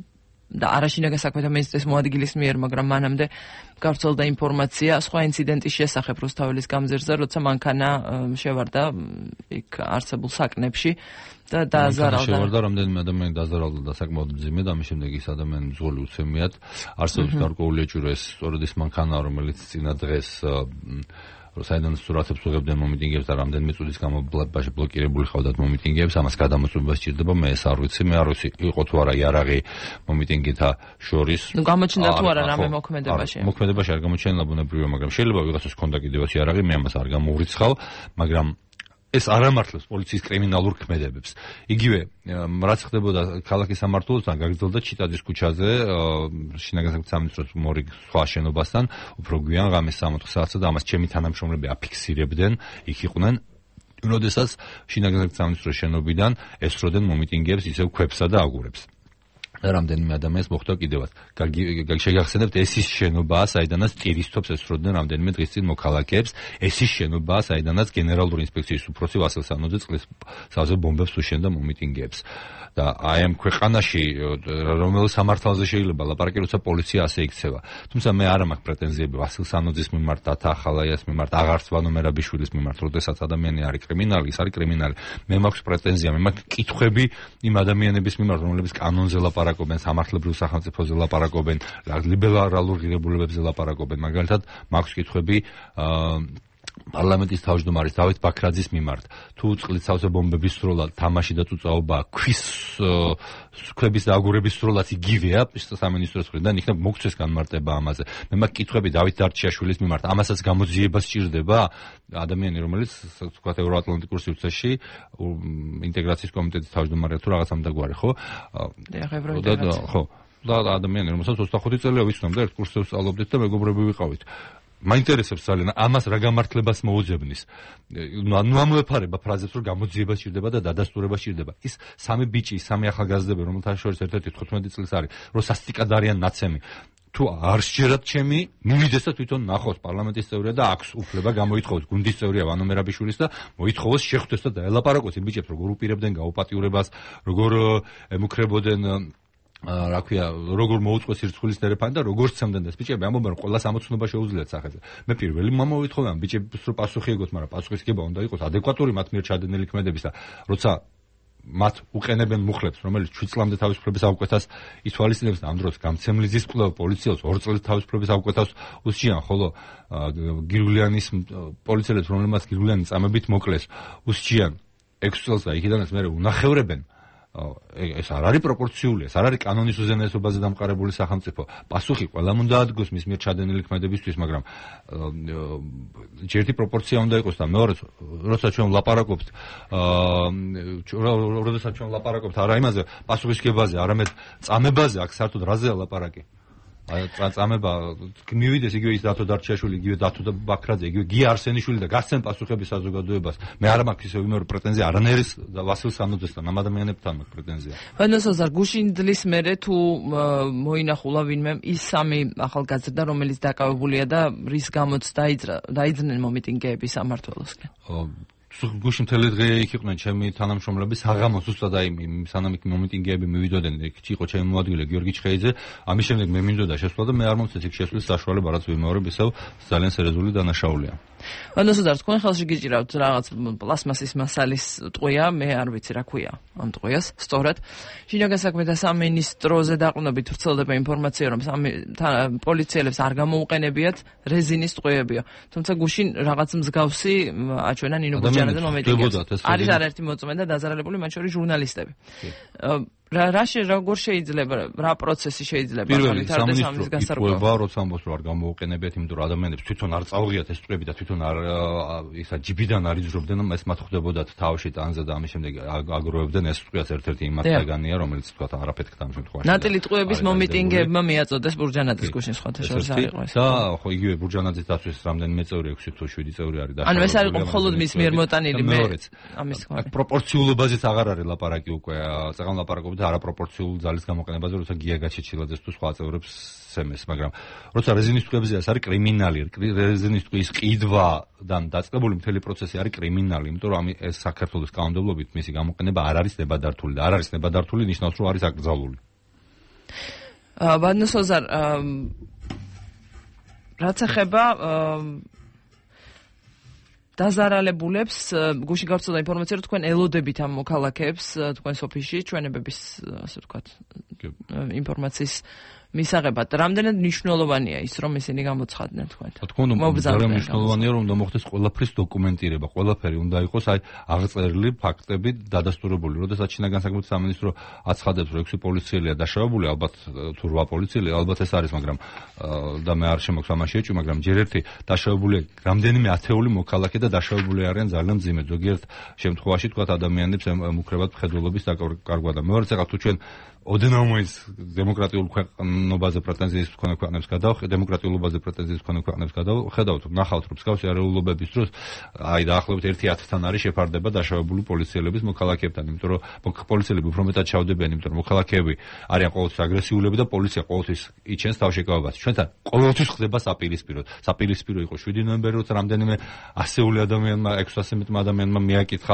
და არაშინაგან საქმეთა მინისტრის მოადგილის მიერ, მაგრამ მანამდე გავრცელდა ინფორმაცია სხვა ინციდენტის შესახებ რუსთაველის გამზირზე, როცა მანქანა შევარდა იქ არსებულ საკნებში და დააზარალდა. შევარდა რამდენიმე ადამიანი დააზარალდა და საკმაოდ მძიმე და ამის შემდეგ ის ადამიანი მძღოლი უცემიათ. არსებობს გარკვეული ეჭვი, ეს სწორედ ის მანქანა, რომელიც წინა დღეს საიდან სურათებს უღებდნენ მომიტინგეებს და რამდენიმე წუთის განმავლობაში ბლოკირებული ხავდათ მომიტინგეებს, ამას გადამოწმება სჭირდება, მე ეს არ ვიცი, მე არ ვიცი, იყო თუ არა იარაღი მომიტინგეთა შორის. ნუ გამოჩნდა თუ არა რამე მოქმედებაში. მოქმედებაში არ გამოჩენილა ბუნებრივია, მაგრამ შეიძლება ვიღაცას ჰქონდა კიდევაც იარაღი, მე ამას არ გამოვრიცხავ, მაგრამ ეს არ ამართლებს პოლიციის კრიმინალურ ქმედებებს. იგივე რაც ხდებოდა ქალაქის სამმართველოსთან გაგრძელდა ჩიტაძის ქუჩაზე შინაგან საქმეთა სამინისტროს მორიგ სხვა შენობასთან უფრო გვიან ღამის სამოთხ საათსა და ამას ჩემი თანამშრომლები აფიქსირებდნენ იქ იყვნენ როდესაც შინაგან საქმეთა სამინისტროს შენობიდან ესროდნენ მომიტინგეებს ისევ ქვებსა და აგურებს. და რამდენიმე ადამიანს მოხვდა კიდევაც. შეგახსენებთ, ეს ის შენობაა, საიდანაც ტირისტობს ესროდნენ რამდენიმე დღის წინ მოქალაქეებს. ეს ის შენობაა, საიდანაც გენერალური ინსპექციის უფროსი ვასილ სანოძე წყლის სავზე ბომბებს უშენდა მომიტინგეებს. და აი ამ ქვეყანაში რომელ სამართალზე შეიძლება ლაპარაკი, როცა პოლიცია ასე იქცევა. თუმცა მე არ მაქვს პრეტენზიები ვასილ სანოძის მიმართ, დათა ახალაიას მიმართ, აღარც ვანო მერაბიშვილის მიმართ, როდესაც ადამიანი არის კრიმინალი, ის არის კრიმინალი. მე მაქვს პრეტენზია, მე მაქვს კითხვები იმ ადამიანების მიმართ, რომლებიც კანონზე ლაპარაკობენ, სამართლებრივ სახელმწიფოზე ლაპარაკობენ, ლიბერალურ ღირებულებებზე ლაპარაკობენ. მაგალითად, მაქვს კითხვები აა პარლამენტის თავმჯდომარის დავით ბაქრაძის მიმართ. თუ წყლით სავსე ბომბების სროლა, თამაში და წუწაობა, ქვის ქვების და აგურების სროლაც იგივეა სამინისტროს მხრიდან, იქნებ მოგცეს განმარტება ამაზე. მე მაქვს კითხვები დავით დარჩიაშვილის მიმართ, ამასაც გამოძიება სჭირდება ადამიანი, რომელიც თქვათ ევროატლანტიკურ სივრცეში ინტეგრაციის კომიტეტის თავმჯდომარეა თუ რაღაც ამდაგვარი, ხო? ხო. და ადამიანი, რომელსაც ოცდახუთი წელია ვიცნობ და ერთ კურსზე ვსწავლობდით და მეგობრები ვიყავით. მაინტერესებს ძალიან ამას რა გამართლებას მოუძებნის. ნუ ამოეფარება ფრაზებს რომ გამოძიება სჭირდება და დადასტურება სჭირდება. ის სამი ბიჭი, სამი ახალგაზრდები, რომელთა შორის ერთ-ერთი თხუთმეტი წლის არის, რომ სასტიკად არიან ნაცემი. თუ არ სჯერათ ჩემი, მივიდეს და თვითონ ნახოს პარლამენტის წევრია და აქვს უფლება გამოითხოვოს გუნდის წევრია ვანო მერაბიშვილის და მოითხოვოს შეხვდეს და დაელაპარაკოს იმ ბიჭებს, როგორ უპირებდნენ გაუპატიურებას, როგორ ემუქრებოდნენ რა ქვია, როგორ მოუწყოს სირცხვილის დერეფანი და როგორ ცემდნენ ეს ბიჭები, ამბობენ რომ ყველა სამოცნობა შეუძლიათ სახეზე. მე პირველი მომოვითხოვე ამ ბიჭებს რომ პასუხი ეგოთ, მაგრამ პასუხისგება უნდა იყოს ადეკვატური მათ მიერ ჩადენილი ქმედების და როცა მათ უყენებენ მუხლებს, რომელიც შვიდ წლამდე თავისუფლების ავკვეთას ითვალისწინებს და ამ დროს გამცემლიზის კვლევა პოლიციელს ორ წლის თავისუფლების ავკვეთას უსჯიან, ხოლო გირგულიანის პოლიციელებს, რომლებმაც გირგულიანი წამებით მოკლეს, უსჯიან ექვს წელს და იქიდანაც მერე უნახევრებენ ეს არ არის პროპორციული, ეს არ არის კანონის უზენაესობაზე დამყარებული სახელმწიფო. პასუხი ყველამ უნდა ადგოს მის მიერ ჩადენილი ქმედებისთვის, მაგრამ ერთი პროპორცია უნდა იყოს და მეორე, როცა ჩვენ ვლაპარაკობთ, როდესაც ჩვენ ვლაპარაკობთ არა იმაზე, პასუხისგებაზე, არამედ წამებაზე, აქ საერთოდ რაზეა ლაპარაკი? წამება მივიდეს იგივე ის დათო დარჩიაშვილი, იგივე დათო ბაქრაძე, იგივე გია არსენიშვილი და გასცენ პასუხები საზოგადოებას. მე არ მაქვს ისე ვიმეორე პრეტენზია არანაირის ვასილ სამოძესთან, ამ ადამიანებთან მაქვს პრეტენზია. ვანოსოზარ გუშინდლის მერე თუ მოინახულა ვინმე ის სამი ახალგაზრდა, რომელიც დაკავებულია და რის გამოც დაიძრნენ მომიტინგეები სამმართველოსკენ? გუშინ მთელი დღე იქ იყვნენ ჩემი თანამშრომლები საღამოს ზუსტად აი სანამ იქ მომიტინგეები მივიდოდნენ, იქ იყო ჩემი მოადგილე გიორგი ჩხეიძე, ამის შემდეგ მე მინდოდა შესვლა და მე არ მომწეს იქ შესვლის საშუალება, რაც ვიმეორებ, ისევ ძალიან სერიოზული დანაშაულია. ვანოსოზარ, თქვენ ხელში გიჭირავთ რაღაც პლასმასის მასალის ტყვია, მე არ ვიცი რა ქვია ამ ტყვიას, სწორად. შინაგან საქმეთა სამინისტროზე დაყრდნობით ვრცელდება ინფორმაცია, რომ პოლიციელებს არ გამოუყენებიათ რეზინის ტყვიებია. თუმცა გუშინ რაღაც მსგავსი აჩვენა ნინო ბურჯანაძე მომიტინგეებს. არის არაერთი მოწმე და დაზარალებული, მათ შორის ჟურნალისტები. რა როგორ შეიძლება, რა პროცესი შეიძლება განვითარდეს ამის გასარკვევად? პირველი როცა ამბობს რომ არ გამოუყენებიათ, იმიტომ რომ ადამიანებს თვითონ არ წავღიათ ეს ტყვიები და თვითონ არ ისა ჯიბიდან არ იძრობდნენ, ეს მათ ხვდებოდათ თავში ტანზე და ამის შემდეგ აგროვებდნენ, ეს ტყვიაც ერთ-ერთი იმათგანია, რომელიც თქვა არაფეთქდა ამ შემთხვევაში. ნატილი ტყვიების მომიტინგეებმა მიაწოდეს ბურჯანაძის გუშინ სხვათა შორის არ იყო ეს. და ხო იგივე ბურჯანაძის დაცვის რამდენიმე წევრი, ექვსი თუ შვიდი წევრი არის და ანუ ეს არ იყო მხოლოდ მის მიერ მოტანილი, მე ამის თქვა. პროპორციულობაზეც აღარ არის ლაპარაკი უკვე, წაღან ლაპარაკობ და არაპროპორციულ ძალის გამოყენებაზე, როცა გია გაჩეჩილაძეს თუ სხვა წევრებს სემეს, მაგრამ როცა რეზინის ტყვიებზე ეს არის კრიმინალი, რეზინის ტყვის ყიდვიდან დაწყებული მთელი პროცესი არის კრიმინალი, იმიტომ რომ ეს საქართველოს კანონმდებლობით მისი გამოყენება არ არის ნებადართული და არ არის ნებადართული ნიშნავს, რომ არის აკრძალული. ვანოსოზარ, რაც ეხება დაზარალებულებს, გუშინ გავრცელდა ინფორმაცია, რომ თქვენ ელოდებით ამ მოქალაქეებს თქვენ ოფისში ჩვენებების, ასე ვთქვათ, ინფორმაციის მისაღებად. რამდენად მნიშვნელოვანია ის, რომ ისინი გამოცხადდნენ თქვენ? თქო, ძალიან მნიშვნელოვანია, რომ უნდა მოხდეს ყველაფრის დოკუმენტირება, ყველაფერი უნდა იყოს აი აღწერილი ფაქტები დადასტურებული. როდესაც შინაგან საქმეთა სამინისტრო აცხადებს, რომ ექვსი პოლიციელია დაშავებული, ალბათ თუ რვა პოლიციელი, ალბათ ეს არის, მაგრამ და მე არ შემოქვს ამაში ეჭვი, მაგრამ ჯერ ერთი დაშავებული რამდენიმე ათეული მოქალაქე და დაშავებული არიან ძალიან მძიმედ. ზოგიერთ შემთხვევაში თქვა ადამიანებს ემუქრებათ მხედველობის დაკარგვა და მეორე წეგა თუ ჩვენ ოდნავ დემოკრატიულ ქვეყნებაზე პრეტენზიის მქონე ქვეყნებს გადავხედავთ, დემოკრატიულობაზე პრეტენზიის მქონე ქვეყნებს გადავხედავთ, ნახავთ, რომ მსგავსი არეულობების დროს აი დაახლოებით ერთი ათთან არის შეფარდება დაშავებული პოლიციელების მოქალაქეებთან, იმიტომ რომ პოლიციელები უფრო მეტად ჩავდებიან, იმიტომ რომ მოქალაქეები არიან ყოველთვის აგრესიულები და პოლიცია ყოველთვის იჩენს თავშეკავებას. ჩვენთან ყოველთვის ხდება საპირისპირო. საპირისპირო იყო შვიდი ნოემბერი, როცა რამდენიმე ასეული ადამიანმა, ექვსასი მეტმა ადამიანმა მიაკითხა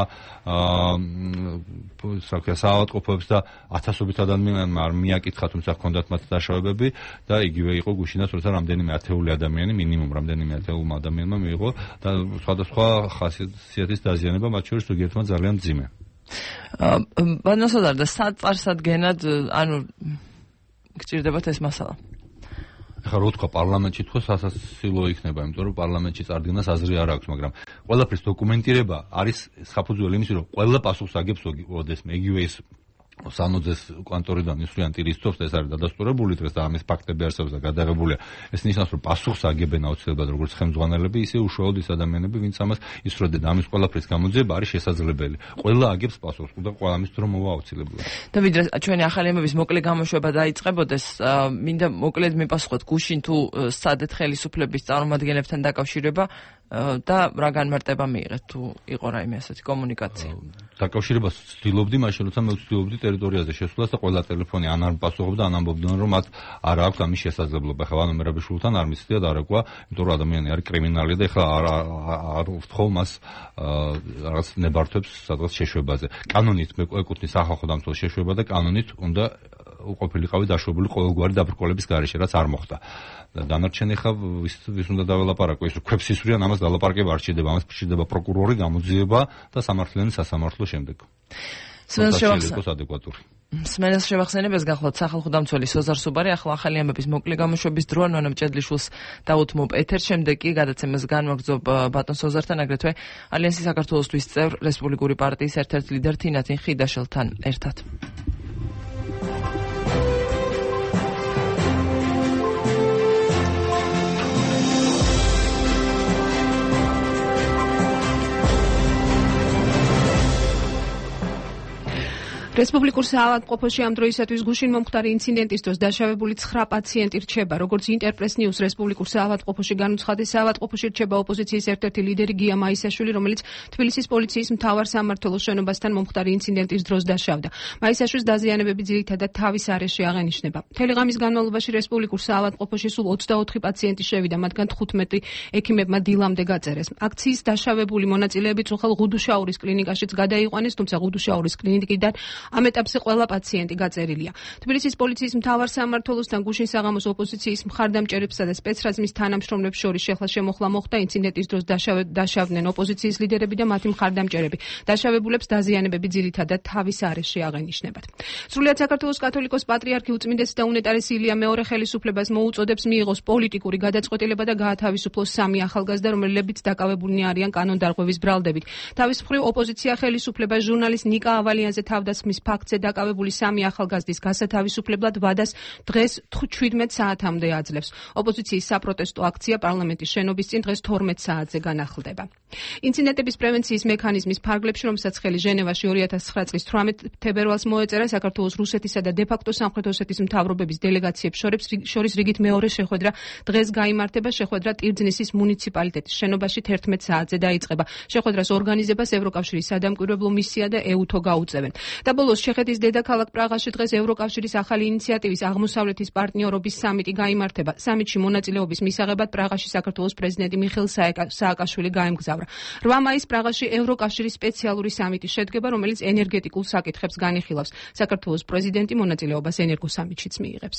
აა საავადმყოფოებს და ათასობით ადამიანმა არ მიაკითხა, თუმცა ჰქონდათ მათ დაშავებები და იგივე იყო გუშინაც, როცა რამდენიმე ათეული ადამიანი, მინიმუმ რამდენიმე ათეულმა ადამიანმა მიიღო და სხვადასხვა ხასიათის დაზიანება, მათ შორის ზოგიერთმა ძალიან მძიმე. ვანოსოზარ და საწარსადგენად, ანუ გჭირდებათ ეს მასალა. ხა რო თქვა პარლამენტში თქვა სასაცილო იქნება, იმიტომ რომ პარლამენტში წარდგენას აზრი არ აქვს, მაგრამ ყველაფრის დოკუმენტირება არის საფუძველი იმისა, რომ ყველა პასუხს აგებს ოდესმე, იგივე ის სანოძეს კანტორიდან ისვრიან ტირისტობს და ეს არის დადასტურებული დღეს და ამის ფაქტები არსებობს და გადაღებულია. ეს ნიშნავს, რომ პასუხს აგებენ აუცილებლად როგორც ხელმძღვანელები, ისე უშუალოდ ის ადამიანები, ვინც ამას ისროდნენ და ამის ყველაფრის გამოძიება არის შესაძლებელი. ყველა აგებს პასუხს და ყველა ამის დრო მოვა აუცილებლად. და ვიდრე ჩვენი ახალი ემების მოკლე გამოშვება დაიწყებოდეს, მინდა მოკლედ მიპასუხოთ გუშინ თუ სცადეთ ხელისუფლების წარმომადგენლებთან დაკავშირება და რა განმარტება მიიღეთ თუ იყო რაიმე ასეთი კომუნიკაცია? დაკავშირებას ვცდილობდი, მაშინ როცა მე ვცდილობდი ტერიტორიაზე შესვლას და ყველა ტელეფონი ან არ პასუხობდა, ან ამბობდნენ, რომ მათ არ აქვს ამის შესაძლებლობა. ხა ვანო მერაბიშვილთან არ მისცდია დარეკვა, იმიტომ რომ ადამიანი არის კრიმინალი და ხა არ არ ვთხოვ მას რაღაც ნებართვებს სადღაც შეშვებაზე. კანონით მე ეკუთვნის სახალხო დამცველს შეშვება და კანონით უნდა უყოფილიყავი დაშვებული ყოველგვარი დაბრკოლების გარეშე, რაც არ მოხდა. დანარჩენი ხა ვის ვის უნდა დაველაპარაკო, ის ქვებს ისვრიან, ამას დალაპარაკება არ სჭირდება, ამას სჭირდება პროკურორი, გამოძიება და სამართლიანი სასამართლო შემდეგ. სულ შემოხსნა. მსმენელს შევახსენებ ეს გახლავთ სახალხო დამცველი სოზარ სუბარი ახლა ახალი ამბების მოკლე გამოშვების დროა ნონა მჭედლიშვილს დავუთმობ ეთერს შემდეგ კი გადაცემას განვაგრძობ ბატონ სოზართან აგრეთვე ალიანსი საქართველოსთვის წევრ რესპუბლიკური პარტიის ერთ-ერთ ლიდერ თინათინ ხიდაშელთან ერთად. რესპუბლიკურ საავადმყოფოში ამ დროისათვის გუშინ მომხდარი ინციდენტის დროს დაშავებული ცხრა პაციენტი რჩება. როგორც ინტერპრეს ნიუს რესპუბლიკურ საავადმყოფოში განუცხადეს, საავადმყოფოში რჩება ოპოზიციის ერთ-ერთი ლიდერი გია მაისაშვილი, რომელიც თბილისის პოლიციის მთავარ სამმართველოს შენობასთან მომხდარი ინციდენტის დროს დაშავდა. მაისაშვილის დაზიანებები ძირითადად თავის არეში აღენიშნება. მთელი ღამის განმავლობაში რესპუბლიკურ საავადმყოფოში სულ ოცდაოთხი პაციენტი შევიდა, მათგან თხუთმეტი ექიმებმა დილამდე გაწერეს. აქციის დაშავებული მონაწილეები წუხელ ღუდუშაურის კლინიკაშიც გადაიყვანეს, თუმცა ღუდუშაურის კლინიკიდან ამ ეტაპზე ყველა პაციენტი გაწერილია. თბილისის პოლიციის მთავარ სამმართველოსთან გუშინ საღამოს ოპოზიციის მხარდამჭერებსა და სპეცრაზმის თანამშრომლებს შორის შეხლა შემოხლა მოხდა. ინციდენტის დროს დაშავდნენ ოპოზიციის ლიდერები და მათი მხარდამჭერები. დაშავებულებს დაზიანებები ძირითადად თავის არეში აღენიშნებათ. სრულიად საქართველოს კათოლიკოს პატრიარქი უწმინდესი და უნეტარესი ილია მეორე ხელისუფლებას მოუწოდებს მიიღოს პოლიტიკური გადაწყვეტილება და გაათავისუფლოს სამი ახალგაზრდა, რომლებიც დაკავებულნი არიან კანონდარღვევის ბრალდებით. თავის მხრივ ოპოზიცია ხელისუფლებას ჟურნალისტ ნიკა ავალიანზე თავდასხმის ფაქტზე დაკავებული სამი ახალგაზრდის გასათავისუფლებლად ვადას დღეს შვიდმეტ საათამდე აძლევს. ოპოზიციის საპროტესტო აქცია პარლამენტის შენობის წინ დღეს თორმეტ საათზე განახლდება. ინციდენტების პრევენციის მექანიზმის ფარგლებში, რომელსაც ხელი ჟენევაში ორი ათას ცხრა წლის თვრამეტ თებერვალს მოეწერა, საქართველოს რუსეთისა და დე-ფაქტო სამხრეთ ოსეთის მთავრობების დელეგაციებს შორის რიგით მეორე შეხვედრა დღეს გაიმართება. შეხვედრა ტირძნისის მუნიციპალიტეტის შენობაში თერთმეტ საათზე დაიწყება. შეხვედრას ორგანიზებას ევროკავშირის სადამკვირვებლო მისია და ეუთო გაუწევენ. და ბოლოს ჩეხეთის დედაქალაქ პრაღაში დღეს ევროკავშირის ახალი ინიციატივის აღმოსავლეთის პარტნიორობის სამიტი გაიმართება. სამიტში მონაწილეობის მისაღებად პრაღაში საქართველოს პრეზიდენტი მიხეილ სააკაშვილი გაემგზავრა. რვა მაისს პრაღაში ევროკავშირის სპეციალური სამიტი შედგება, რომელიც ენერგეტიკულ საკითხებს განიხილავს. საქართველოს პრეზიდენტი მონაწილეობას ენერგოსამიტშიც მიიღებს.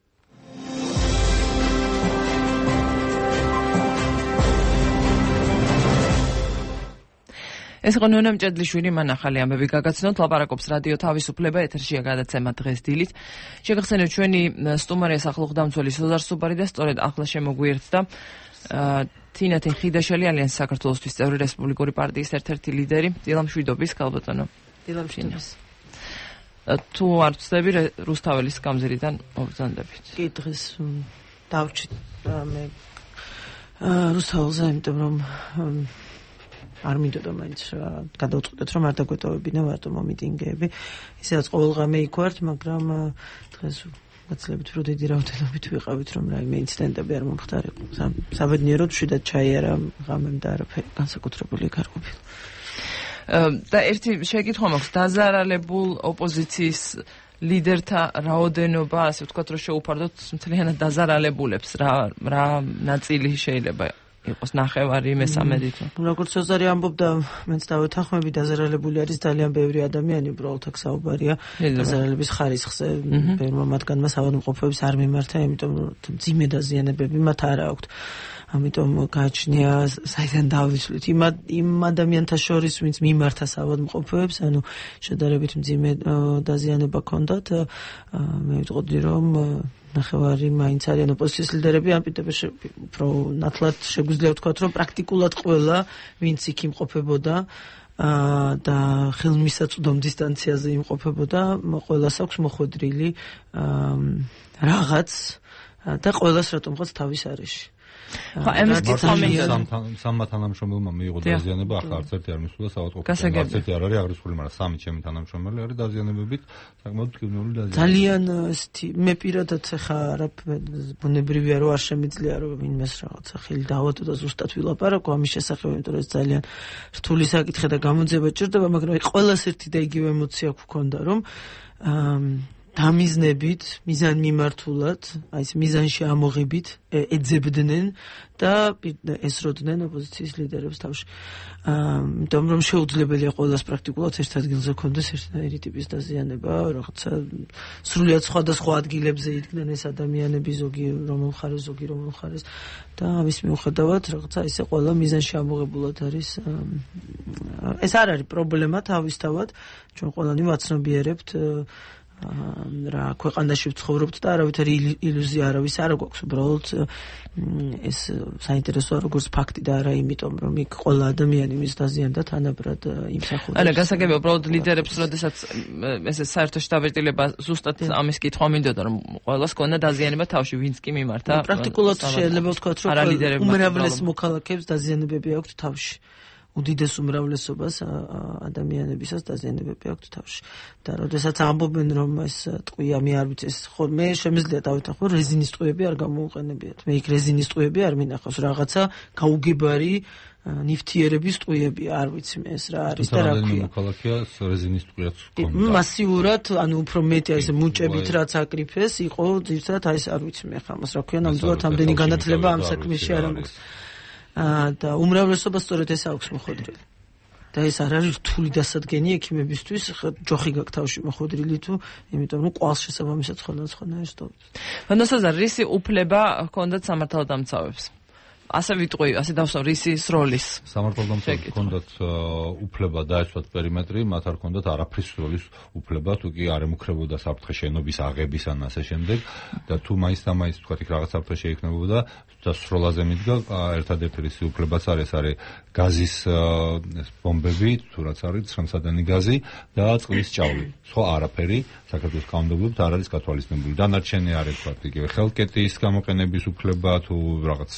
ეს იყო ნონა მჭედლიშვილი, მან ახალი ამბები გაგაცნოთ. ლაპარაკობს რადიო თავისუფლება, ეთერშია გადაცემა დღეს დილით. შეგახსენებთ ჩვენი სტუმარია სახალხო დამცველი სოზარ სუბარი და სწორედ ახლა შემოგვიერთდა თინათინ ხიდაშელი, ალიანსი საქართველოსთვის წევრი რესპუბლიკური პარტიის ერთ-ერთი ლიდერი. დილამშვიდობის, ქალბატონო. დილამშვიდობის. თუ არ ვწდები, რუსთაველის გამზირიდან მოგზანდებით. კი, დღეს დავჭით მე რუსთაველზე, იმიტომ რომ არ მინდოდა მაინც გადავწყვეტეთ რომ არ დაგვეტოვებინა მარტო მომიტინგეები. ისედაც ყოველღამე იქ ვართ, მაგრამ დღეს გაცილებით რო დიდი რაოდენობით ვიყავით, რომ რაიმე ინციდენტები არ მომხდარიყო. საბედნიეროდ შვიდად ჩაიარა ღამემ და არაფერი განსაკუთრებული არ ყოფილა. და ერთი შეკითხვა მაქვს, დაზარალებულ ოპოზიციის ლიდერთა რაოდენობა, ასე ვთქვათ, რომ შეუფარდოთ მთლიანად დაზარალებულებს, რა რა ნაწილი შეიძლება იყოს ნახევარი მესამედი თუ როგორც სოზარი ამბობდა, მეც დავეთანხმები, დაზარალებული არის ძალიან ბევრი ადამიანი, უბრალოდ აქ საუბარია დაზარალების ხარისხზე. ბევრმა მათგანმა საავადმყოფოებს არ მიმართა, იმიტომ რომ მძიმე დაზიანებები მათ არ აქვთ. ამიტომ გააჩნია საიდან დავისვლით იმ იმ ადამიანთა შორის, ვინც მიმართა საავადმყოფოებს, ანუ შედარებით მძიმე დაზიანება ჰქონდათ. მე ვიტყოდი რომ ნახევარი მაინც არიან ოპოზიციის ლიდერები, ამ პირდაპირ უფრო ნათლად შეგვიძლია ვთქვათ, რომ პრაქტიკულად ყველა, ვინც იქ იმყოფებოდა და ხელმისაწვდომ დისტანციაზე იმყოფებოდა, ყველას აქვს მოხვედრილი რაღაც და ყველას რატომღაც თავის არეში. ხო, ამას გითხრამენ სამმა თანამშრომელმა მიიღო დაზიანება, ახლა არც ერთი არ მისულა საავადმყოფოში. არც ერთი არ არის აღრიცხული, მაგრამ სამი ჩემი თანამშრომელი არის დაზიანებებით, საკმაოდ მტკივნეული დაზიანება. ძალიან ესეთი მე პირადად ხა არა ბუნებრივია რომ არ შემიძლია რომ ვინმეს რაღაცა ხელი დავატო და ზუსტად ვილაპარაკო ამის შესახებ, იმიტომ რომ ეს ძალიან რთული საკითხი და გამოძება ჭირდება, მაგრამ ყველას ერთი და იგივე ემოცია გვქონდა, რომ დამიზნებით, მიზან მიმართულად, აი ეს მიზანში ამოღებით ეძებდნენ და ესროდნენ ოპოზიციის ლიდერებს თავში. იმიტომ რომ შეუძლებელია ყველას პრაქტიკულად ერთ ადგილზე ქონდეს ერთნაირი ტიპის დაზიანება, რაღაცა სრულიად სხვადასხვა ადგილებზე იდგნენ ეს ადამიანები, ზოგი რომელ მხარეს, ზოგი რომელ მხარეს და ამის მიუხედავად რაღაცა ისე ყველა მიზანში ამოღებულად არის. ეს არ არის პრობლემა თავისთავად, ჩვენ ყველანი ვაცნობიერებთ რა ქვეყანაში ვცხოვრობთ და არავითარი ილუზია არავის არ გვაქვს უბრალოდ ეს საინტერესოა როგორც ფაქტი და არა იმიტომ რომ იქ ყველა ადამიანი მის დაზიანდა თანაბრად იმსახურებს. არა გასაგებია უბრალოდ ლიდერებს როდესაც ესე საერთო შტაბ-ეტილება ზუსტად ამის კითხვა მინდოდა რომ ყველას ქონდა დაზიანება თავში ვინც კი მიმართა. პრაქტიკულად შეიძლება ვთქვათ რომ უმრავლეს მოქალაქეებს დაზიანებები აქვთ თავში. უდიდეს უმრავლესობას ადამიანებისაც დაზიანებები აქვთ თავში. და როდესაც ამბობენ რომ ეს ტყვია მე არ ვიცი ეს ხო მე შემიძლია დავითახო რეზინის ტყვიები არ გამოუყენებიათ. მე იქ რეზინის ტყვიები არ მინახავს რაღაცა გაუგებარი ნივთიერების ტყვიები არ ვიცი მე ეს რა არის და რა ქვია. მოქალაქეა რეზინის ტყვიაც ჰქონდა. მასიურად ანუ უფრო მეტი ეს მუჭებით რაც აკრიფეს იყო ძირთადად აი ეს არ ვიცი მე ხა მას რა ქვია ნამდვილად ამდენი განათლება ამ საქმეში არ აქვს. და უმრავლესობა სწორედ ეს აქვს მოხდრილი. და ეს არ არის რთული დასადგენი ექიმებისთვის, ჯოხი გაქვს თავში მოხდრილი თუ, იმიტომ რომ ყვალს შესაბამისად სხვადასხვანაირ სტოპს. ვანდასაზარ რისი უფლება ჰქონდათ სამართალდამცავებს? ასე ვიტყვი, ასე დავსვამ რისის როლის. სამართალდამცავებს ჰქონდათ უფლება დაეცვათ პერიმეტრი, მათ არ ჰქონდათ არაფრის როლის უფლება, თუ კი არ ემუქრებოდა საფრთხე შენობის აღების ან ასე შემდეგ და თუ მაინც და მაინც თქვათ იქ რაღაც საფრთხე შეიქმნებოდა და სროლაზე მიდგა ერთადერთი რისი უფლებაც არის არის გაზის ეს ბომბები, თუ რაც არის ცრემლსადენი გაზი და წყლის ჭავლი. სხვა არაფერი საქართველოს კანონმდებლობით არ არის გათვალისწინებული. დანარჩენი არის თქვათ იგივე ხელკეტის გამოყენების უფლება თუ რაღაც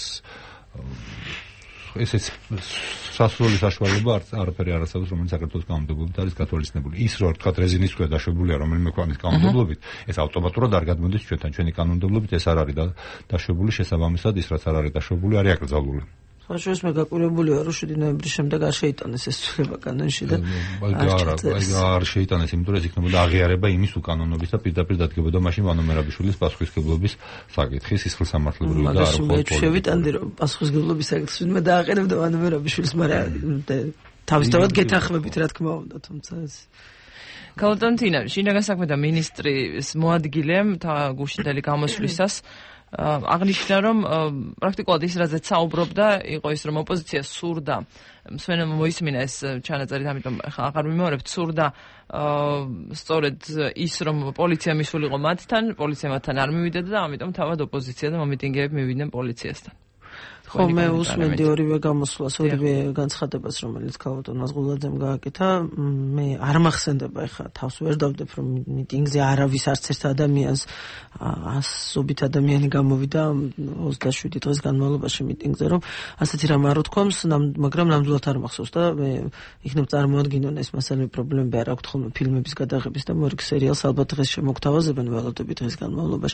ესეც სასრული საშუალება არაფერი არ არსებობს რომელიც საქართველოს კანონმდებლობით არის გათვალისწინებული. ის რო თქვათ რეზინის ტყვია დაშვებულია რომელიმე ქვეყნის კანონმდებლობით ეს ავტომატურად არ გადმოდის ჩვენთან ჩვენი კანონმდებლობით ეს არ არის დაშვებული შესაბამისად ის რაც არ არის დაშვებული არის აკრძალული. ხაშოს მე გაკვირებული ვარ რომ შვიდი ნოემბრის შემდეგ არ შეიტანეს ეს ცვლილება კანონში და არ შეიტანეს იმიტომ რომ ეს იქნებოდა აღიარება იმის უკანონობის და პირდაპირ დადგებოდა მაშინ ვანო მერაბიშვილის პასუხისმგებლობის საკითხი სისხლის სამართლებრივი და არ ხო შევიტანდი რომ პასუხისმგებლობის საკითხს ვინმე დააყენებდა ვანო მერაბიშვილის მაგრამ თავისთავად გეთანხმებით რა თქმა უნდა თუმცა ეს კალტანტინა შინაგან საქმეთა მინისტრის მოადგილემ გუშინდელი გამოსვლისას აღნიშნა რომ პრაქტიკულად ის რაზეც საუბრობდა იყო ის რომ ოპოზიცია სურდა მსმენელმა მოისმინა ეს ჩანაწერი ამიტომ ახლა აღარ მიმეორებთ სურდა სწორედ ის რომ პოლიცია მისულიყო მათთან პოლიცია მათთან არ მივიდოდა და ამიტომ თავად ოპოზიცია და მომიტინგეები მივიდნენ პოლიციასთან. ხო მე უსმენდი ორივე გამოსვლას ორივე განცხადებას რომელიც ქალბატონ მაზღულაძემ გააკეთა მე არ მახსენდება ეხლა თავს ვერ დავდებ რომ მიტინგზე არავის არც ერთ ადამიანს ასობით ადამიანი გამოვიდა ოცდაშვიდი დღის განმავლობაში მიტინგზე რომ ასეთი რამ არ უთქვამს მაგრამ ნამდვილად არ მახსოვს და მე იქნებ წარმოადგინონ ეს მასალები პრობლემები არ აქვს ხოლმე ფილმების გადაღების და მორიგ სერიალს ალბათ დღეს შემოგთავაზებენ ველოდები დღის განმავლობაში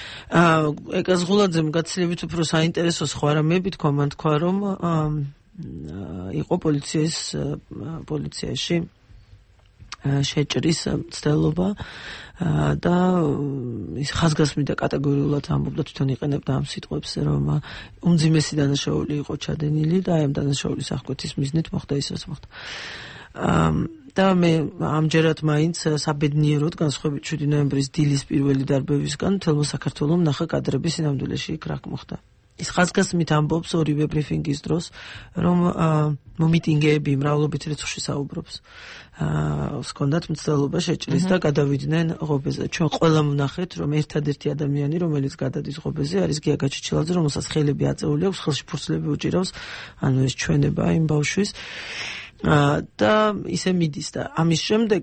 ეკა ზღულაძემ გაცილებით უფრო საინტერესო სხვა რამეები თქვა მან თქვა რომ იყო პოლიციის პოლიციაში შეჭრის მცდელობა და ის ხაზგასმიდა კატეგორიულად ამბობდა თვითონ იყენებდა ამ სიტყვებს რომ უმძიმესი დანაშაული იყო ჩადენილი და აი ამ დანაშაულის აღკვეთის მიზნით მოხდა ის რაც მოხდა და მე ამჯერად მაინც საბედნიეროდ განსხვავებით შვიდი ნოემბრის დილის პირველი დარბევისგან მთელ საქართველოს ნახა კადრების სინამდვილეში იქ რა მოხდა. ის ხაზგასმით ამბობს ორივე ბრიფინგის დროს რომ მომიტინგეები მრავლობით რიცხვში საუბრობს. ჰქონდათ მცდელობა შეჭრის და გადავიდნენ ღობეზე. ჩვენ ყველამ ვნახეთ რომ ერთადერთი ადამიანი რომელიც გადადის ღობეზე არის გია გაჩიჩილაძე რომელსაც ხელები აწეული აქვს ხელში ფურცლები უჭირავს ანუ ეს ჩვენება იმ ბავშვის და ისე მიდის და ამის შემდეგ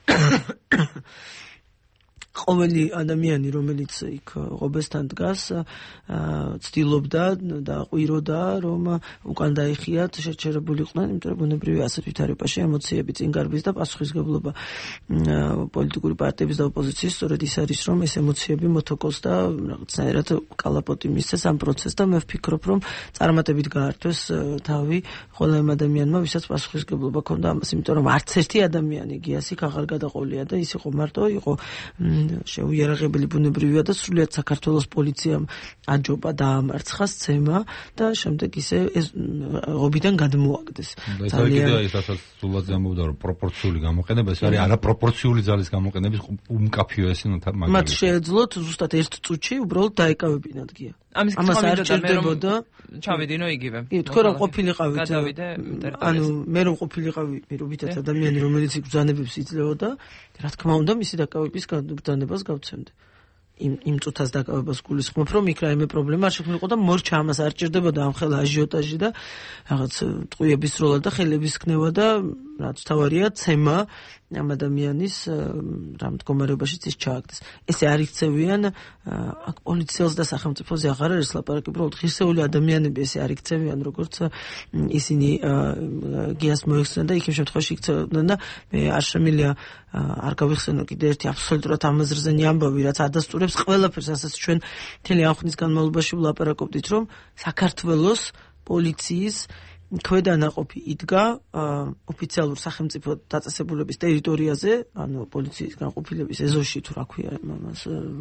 ყოველი ადამიანი რომელიც იქ ღობესთან დგას ცდილობდა და ყვიროდა რომ უკან დაიხიათ შეჩერებულიყვნენ იმიტომ რომ ბუნებრივი ასეთ ვითარებაში ემოციები წინ გარბის და პასუხისმგებლობა პოლიტიკური პარტიების და ოპოზიციის სწორედ ის არის რომ ეს ემოციები მოთოკოს და რაღაცნაირად კალაპოტი მისცეს ამ პროცესს და მე ვფიქრობ რომ წარმატებით გაართვეს თავი ყველა იმ ადამიანმა ვისაც პასუხისმგებლობა ჰქონდა ამას იმიტომ რომ არც ერთი ადამიანი გიას იქ აღარ გადაყოლია და ის იყო მარტო იყო შეუიარაღებელი ბუნებრივია და სრულიად საქართველოს პოლიციამ აჯობა დაამარცხა სცემა და შემდეგ ისე ეს ღობიდან გადმოაგდეს. ძალიან ისაც სულაც ამბობდა რომ პროპორციული გამოყენება ეს არის არაპროპორციული ძალის გამოყენების უმკაფიო ეს მაგალითი. მათ შეეძლოთ ზუსტად ერთ წუთში უბრალოდ დაეკავებინათ გია. ამის არ ჭირდებოდა ჩავედინო იგივე. კი, თქო რომ ყოფილიყავით. ანუ მე რომ ყოფილიყავი პირობითად ადამიანი, რომელიც ბრძანებებს იძლეოდა, რა თქმა უნდა, მისი დაკავების ბრძანებას გავცემდი. იმ იმ წუთას დაკავებას გულისხმობ, რომ იქ რაიმე პრობლემა არ შექმნილიყო და მორჩა ამას არ ჭირდებოდა ამ ხელა აჟიოტაჟი და რაღაც ტყუიების როლა და ხელების ქნევა და რაც თავარია ცემა ამ ადამიანის რა მდგომარეობაშიც ის ჩააგდეს. ესე არ იქცევიან აქ პოლიციელს და სახელმწიფოზე აღარ არის ლაპარაკი, უბრალოდ ღირსეული ადამიანები ესე არ იქცევიან, როგორც ისინი გიას მოიხსნენ და იქ იმ შემთხვევაში იქცევდნენ და მე არ შემიძლია არ გავიხსენო კიდე ერთი აბსოლუტურად ამაზრზენი ამბავი, რაც ადასტურებს ყველაფერს, რასაც ჩვენ მთელი ამ ხნის განმავლობაში ვლაპარაკობდით, რომ საქართველოს პოლიციის ქვედანაყოფი იდგა ოფიციალურ სახელმწიფო დაწესებულების ტერიტორიაზე, ანუ პოლიციის განყოფილების ეზოში თუ რა ქვია ამას,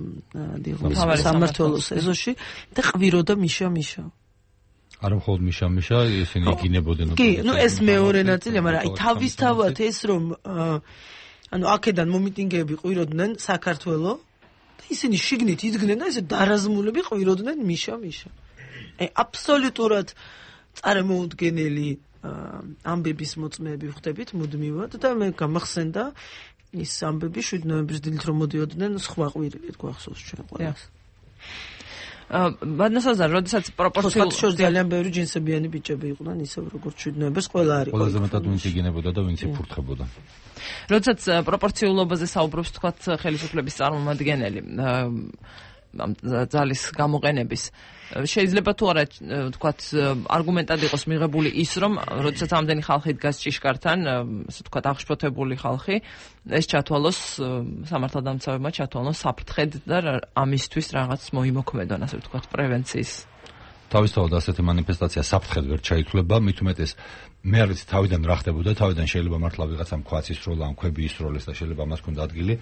სამმართველოს ეზოში და ყვიროდა მიშა მიშა. არა მხოლოდ მიშა მიშა, ისინი იგინებოდნენ. კი, ну ეს მეორე ნაწილია, მაგრამ აი თავისთავად ეს რომ ანუ აქედან მომიტინგეები ყვიროდნენ საქართველო და ისინი შიგნით იდგნენ და ესე დარაზმულები ყვიროდნენ მიშა მიშა. აი აბსოლუტურად წარმოუდგენელი ამბების მოწმეები ვხდებით მუდმივად და მე გამახსენდა ის ამბები შვიდი ნოემბრის დილით რომ მოდიოდნენ სხვა ყვირილით გვახსოვს ჩვენ ყველას. ბადნასაზარ, როდესაც პროპორციულად შორს ძალიან ბევრი ჯინსებიანი ბიჭები იყვნენ, ისევ როგორც შვიდი ნოემბერს ყველა არის. ყველაზე მეტად ვინც იგინებოდა და ვინც იფურთხებოდა. როდესაც პროპორციულობაზე საუბრობს თქვათ ხელისუფლების წარმომადგენელი ძალის გამოყენების, შეიძლება თუ არა თქვათ არგუმენტად იყოს მიღებული ის, რომ როდესაც ამდენი ხალხი დგას ჭიშკართან, ასე თქვათ აღშფოთებული ხალხი, ეს ჩათვალოს სამართალდამცავებმა ჩათვალოს საფრთხედ და ამისთვის რაღაც მოიმოქმედონ, ასე ვთქვათ, პრევენციის. თავისთავად ასეთი მანიფესტაცია საფრთხედ ვერ ჩაითვლება, მით უმეტეს მე არ ვიცი თავიდან რა ხდებოდა, თავიდან შეიძლება მართლა ვიღაცამ ქვაც ისროლა, ან ქვები ისროლეს და შეიძლება ამას ქონდა ადგილი.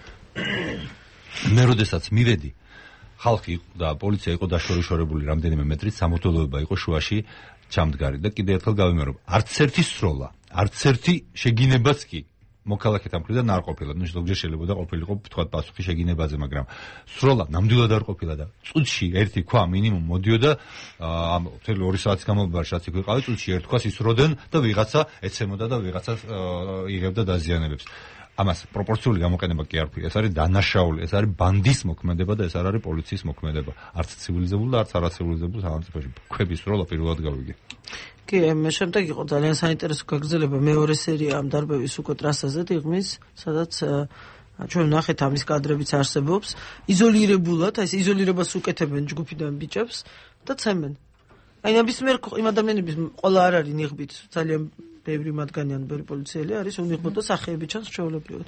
მე როდესაც მივედი, ხალხი და პოლიცია იყო დაშორიშორებული რამდენიმე მეტრით, სამმართველოება იყო შუაში ჩამდგარი და კიდევ ერთხელ გავიმეორებ, არც ერთი სროლა, არც ერთი შეგინებაც კი მოქალაქეთა მხრიდან არ ყოფილა. ნუ ზოგჯერ შეიძლება ყოფილიყო თქვათ პასუხი შეგინებაზე, მაგრამ სროლა ნამდვილად არ ყოფილა და წუთში ერთი ქვა მინიმუმ მოდიოდა ამ მთელი ორი საათის განმავლობაში, რაც იქ ვიყავი, წუთში ერთ ქვას ისროდნენ და ვიღაცა ეცემოდა და ვიღაცა იღებდა დაზიანებებს. ამას პროპორციული გამოყენება კი არ ვქია, ეს არის დანაშაული, ეს არის ბანდის მოქმედება და ეს არ არის პოლიციის მოქმედება. არც ცივილიზებული და არც არაცივილიზებული სახელმწიფოში. ქვების სროლა პირველად გავიგე. კი, მე შემდეგ იყო ძალიან საინტერესო გაგრძელება მეორე სერია ამ დარბევის უკვე ტრასაზე დიღმის, სადაც ჩვენ ნახეთ ამის კადრებიც არსებობს, იზოლირებულად, აი ეს იზოლირებას უკეთებენ ჯგუფიდან ბიჭებს და ცემენ. აი ნებისმიერ იმ ადამიანების ყველა არ არის ნიღბით, ძალიან ბევრი მათგანი ან ბევრი პოლიციელი არის უნიღბო და სახეები ჩანს ჩვეულებრივად.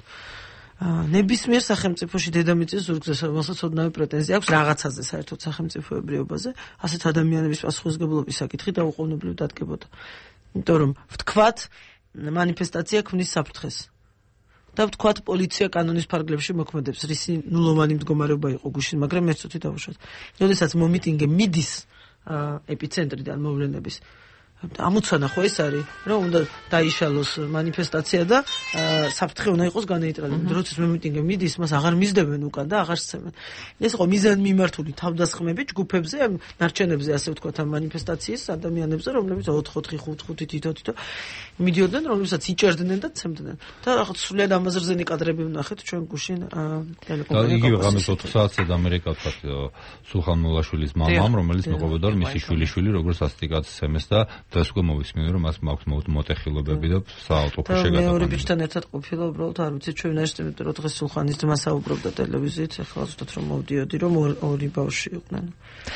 ნებისმიერ სახელმწიფოში დედამიწის ზურგზე, რომელსაც ოდნავი პრეტენზია აქვს რაღაცაზე საერთოდ სახელმწიფოებრიობაზე, ასეთ ადამიანების პასუხისმგებლობის საკითხი დაუყოვნებლივ დადგებოდა. იმიტომ რომ ვთქვათ, მანიფესტაცია ქმნის საფრთხეს. და ვთქვათ, პოლიცია კანონის ფარგლებში მოქმედებს, რისი ნულოვანი მდგომარეობა იყო გუშინ, მაგრამ მე ცოტი დავუშვათ. როდესაც მომიტინგე მიდის ეპიცენტრიდან მოვლენების ამოცანა ხო ეს არის, რომ უნდა დაიშალოს მანიფესტაცია და საფრთხე უნდა იყოს განეიტრალებული. როდესაც მომიტინგე მიდის, მას აღარ მისდევენ უკან და აღარ სცემენ. ეს იყო მიზანმიმართული თავდასხმები ჯგუფებზე, ამ ნარჩენებზე, ასე ვთქვათ, ამ მანიფესტაციის ადამიანებზე, რომლებიც ოთხ ოთხ ხუთ ხუთი თითო თითო მიდიოდნენ, რომლებსაც იჭერდნენ და ცემდნენ. და რაღაც სრულიად ამაზრზენი კადრები ვნახეთ ჩვენ გუშინ ტელეკომპანიაში. იგივე ღამეს ოთხ საათზე ამერიკა ვთქვათ სულხან მოლაშვილის მამამ, რომელიც მეყობოდა რომ მისი შვილიშვილი როგორც ასტიკაც სცემეს და დღეს უკვე მოვისმინე რომ მას მაქვს მოტეხილობები და საავტოფო შეგატანა. მეორე ბიჭთან ერთად ყოფილა, უბრალოდ არ ვიცი ჩვენ ეს იმიტომ რომ დღეს სულხანის ძმა საუბრობდა ტელევიზიით, ახლა ზუსტად რომ მოვდიოდი რომ ორი ბავშვი იყვნენ.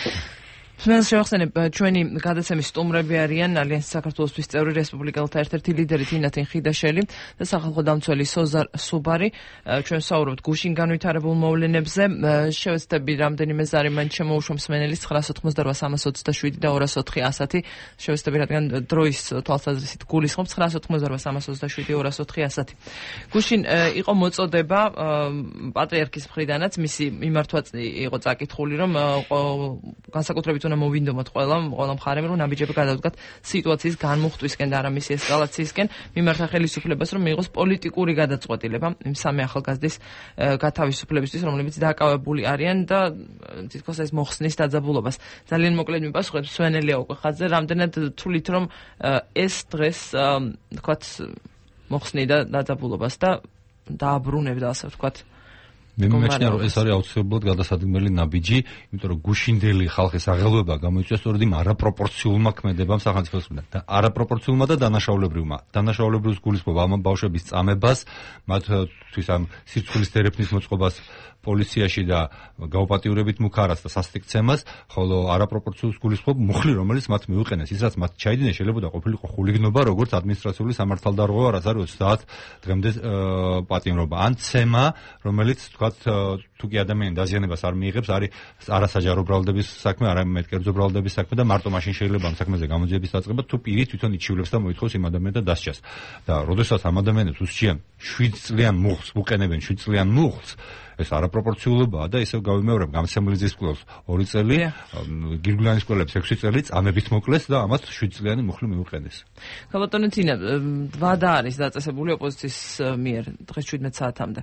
მე შევახსენებ ჩვენი გადაცემის სტუმრები არიან ალიანსის საქართველოსთვის წევრი რესპუბლიკელთა ერთ-ერთი ლიდერი თინათინ ხიდაშელი და სახალხო დამცველი სოზარ სუბარი. ჩვენ საუბრობთ გუშინ განვითარებულ მოვლენებზე. შევეცდები რამდენიმე ზარი მან შემოუშვა მსმენელის ცხრაასი ოცდაოთხ სამას ოცდაშვიდი და ორასი ოთხი ასათი. შევეცდები რადგან დროის თვალსაზრისით გულისხმობ ცხრაასი ოცდაოთხ სამას ოცდაშვიდი ორასი ოთხი ასათი. გუშინ იყო მოწოდება პატრიარქის მხრიდანაც მისი მიმართვა იყო წაკითხული, რომ განსაკუთრებით უნდა მოვინდომოთ ყველა ყველა მხარემ რომ ნაბიჯები გადავდგათ სიტუაციის განმუხტვისკენ და არა მისი ესკალაციისკენ, მიმართა ხელისუფლებას რომ მიიღოს პოლიტიკური გადაწყვეტილება იმ სამი ახალგაზრდის გათავისუფლებისთვის, რომლებიც დაკავებული არიან და თითქოს ეს მოხსნის დაძაბულობას. ძალიან მოკლედ მიპასუხებს სვენელია უკვე ხაზზე, რამდენად თulit რომ ეს დღეს თქვათ მოხსნიდა დაძაბულობას და დააბრუნებდა ასე ვთქვათ. მე მიმაჩნია რომ ეს არის აუცილებლად გადასადგმელი ნაბიჯი, იმიტომ რომ გუშინდელი ხალხის აღელვება გამოიწვია სწორედ იმ არაპროპორციულმა ქმედებამ სახელმწიფოს მხრიდან და არაპროპორციულმა და დანაშაულებრივმა. დანაშაულებრივს გულისხმობა ამ ბავშვების წამებას, მათთვის ამ სირცხვილის თერაპიის მოწყობას პოლიციაში და გაუპატიურებით მუქარას და სასტიკცემას, ხოლო არაპროპორციულს გულისხმობ მუხლი, რომელიც მათ მიუყენეს. ის რაც მათ ჩაიდინეს, შეიძლება ყოფილიყო ხულიგნობა, როგორც ადმინისტრაციული სამართალდარღვევა, რაც არის ოცდაათ დღემდე პატიმრობა. ან ცემა, რომელიც თქვათ თუ კი ადამიანი დაზიანებას არ მიიღებს, არის არასაჯარო ბრალდების საქმე, არა მეტკერძო ბრალდების საქმე და მარტო მაშინ შეიძლება ამ საქმეზე გამოძიების დაწყება, თუ პირი თვითონ იჩივლებს და მოითხოვს იმ ადამიანს და დასჯას. და როდესაც ამ ადამიანებს უსჯიან შვიდ წლიან მუხლს, უყენებენ შვიდ წლიან მუხლს, ეს არაპროპორციულობაა და ისევ გავიმეორებ გამცემული ძის კვლევას ორი წელი, გირგვლიანის კვლევებს ექვსი წელი წამებით მოკლეს და ამათ შვიდ წლიანი მუხლი მიუყენეს. გაბატონო თინა, ვადა არის დაწესებული ოპოზიციის მიერ დღეს შვიდმეტ საათამდე.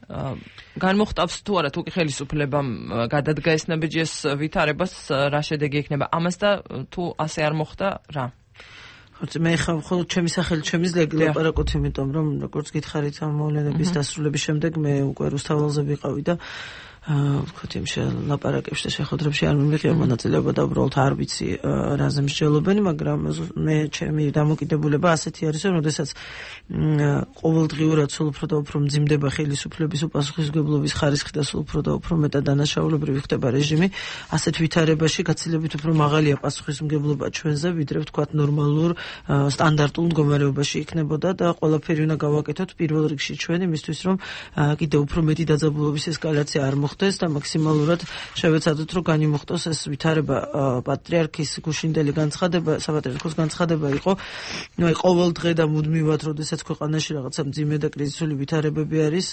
განმოხტავს თუ არა თუ კი ხელისუფლებამ გადადგა ეს ნაბიჯის ვითარებას, რა შედეგი ექნება ამას და თუ ასე არ მოხდა, რა? ხოც მე ხა მხოლოდ ჩემი სახელით შემიძლია გილაპარაკოთ, იმიტომ რომ როგორც გითხარით ამ მოვლენების დასრულების შემდეგ მე უკვე რუსთაველზე ვიყავი და ვთქვათ იმ ლაპარაკებში და შეხვედრებში არ მიმიღია მონაწილეობა და უბრალოდ არ ვიცი რაზე მსჯელობენ, მაგრამ მე ჩემი დამოკიდებულება ასეთი არის, რომ როდესაც ყოველდღიურად სულ უფრო და უფრო მძიმდება ხელისუფლების უპასუხისმგებლობის ხარისხი და სულ უფრო და უფრო მეტად დანაშაულებრივი ხდება რეჟიმი, ასეთ ვითარებაში გაცილებით უფრო მაღალია პასუხისმგებლობა ჩვენზე, ვიდრე ვთქვათ ნორმალურ სტანდარტულ მდგომარეობაში იქნებოდა და ყველაფერი უნდა გავაკეთოთ პირველ რიგში ჩვენ იმისთვის, რომ კიდევ უფრო მეტი დაძაბულობის ესკალაცია არ მოხდეს და მაქსიმალურად შევეცადოთ, რომ განიმოხტოს ეს ვითარება. პატრიარქის გუშინდელი განცხადება, საპატრიარქოს განცხადება იყო, ნუ აი ყოველ დღე და მუდმივად, როდესაც ქვეყანაში რაღაცა მძიმე და კრიზისული ვითარებები არის,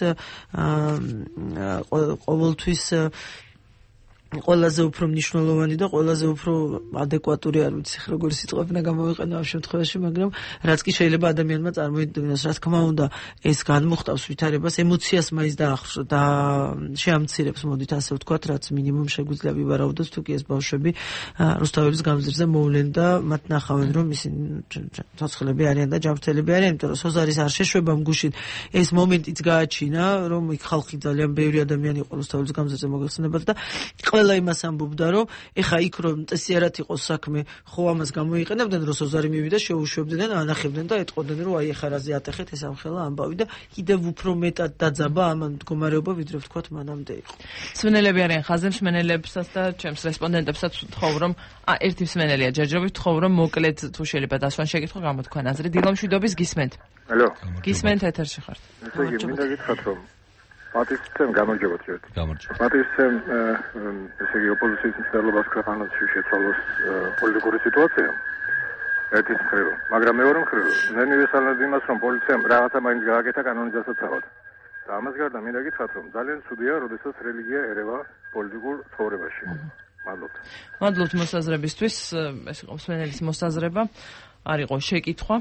ყოველთვის ყველაზე უფრო მნიშვნელოვანი და ყველაზე უფრო ადეკვატური, არ ვიცი როგორი სიტყვა უნდა გამოვიყენო ამ შემთხვევაში, მაგრამ რაც კი შეიძლება ადამიანმა წარმოიდგინოს, რა თქმა უნდა, ეს განმოხტავს ვითარებას, ემოციას მაინც დაახსოვს და შეამცირებს, მოდით ასე ვთქვათ, რაც მინიმუმ შეგვიძლია ვივარაუდოთ, თუ კი ეს ბავშვები რუსთაველის გამზირზე მოვლენ და მათ ნახავენ, რომ ისინი ცოცხლები არიან და ჯანმრთელები არიან, იმიტომ რომ სოზარის არ შეშვება მგუშინ ეს მომენტიც გააჩინა, რომ იქ ხალხი ძალიან ბევრი ადამიანი იყო რუსთაველის გამზირზე მოგეხსენებათ და ყველა იმას ამბობდა, რომ ეხა იქ რომ წესიარად იყოს საქმე, ხო ამას გამოიყენებდნენ, რომ სოზარი მივიდა, შეუშვებდნენ, ანახებდნენ და ეტყოდნენ, რომ აი ეხა რაზე ატეხეთ ეს ამხელა ამბავი და კიდევ უფრო მეტად დაძაბა ამ მდგომარეობა, ვიდრე ვთქვათ მანამდე იყო. მსმენელები არიან ხაზზე, მსმენელებსაც და ჩემს რესპონდენტებსაც ვთხოვ, რომ ა ერთი მსმენელია ჯერჯერობით ვთხოვ, რომ მოკლედ თუ შეიძლება დასვან შეკითხვა გამოთქვან აზრი. დილამშვიდობის გისმენთ. ალო. გისმენთ ეთერში ხართ. ესე იგი, მინდა გითხრათ, რომ პატივისცემ გამარჯობათ ერთ. გამარჯობა. პატივისცემ ესე იგი ოპოზიციის მცდელობას ქვეყანაში შეცვალოს პოლიტიკური სიტუაცია. ერთის მხრივ, მაგრამ მეორე მხრივ, მე მივესალმებ იმას, რომ პოლიციამ რაღაცა მაინც გააკეთა კანონიზაციასავად. და ამას გარდა მინდა გითხრათ, რომ ძალიან ცუდია, როდესაც რელიგია ერევა პოლიტიკურ ცხოვრებაში. მადლობთ. მადლობთ მოსაზრებისთვის, ეს იყო მსმენელის მოსაზრება, არ იყო შეკითხვა.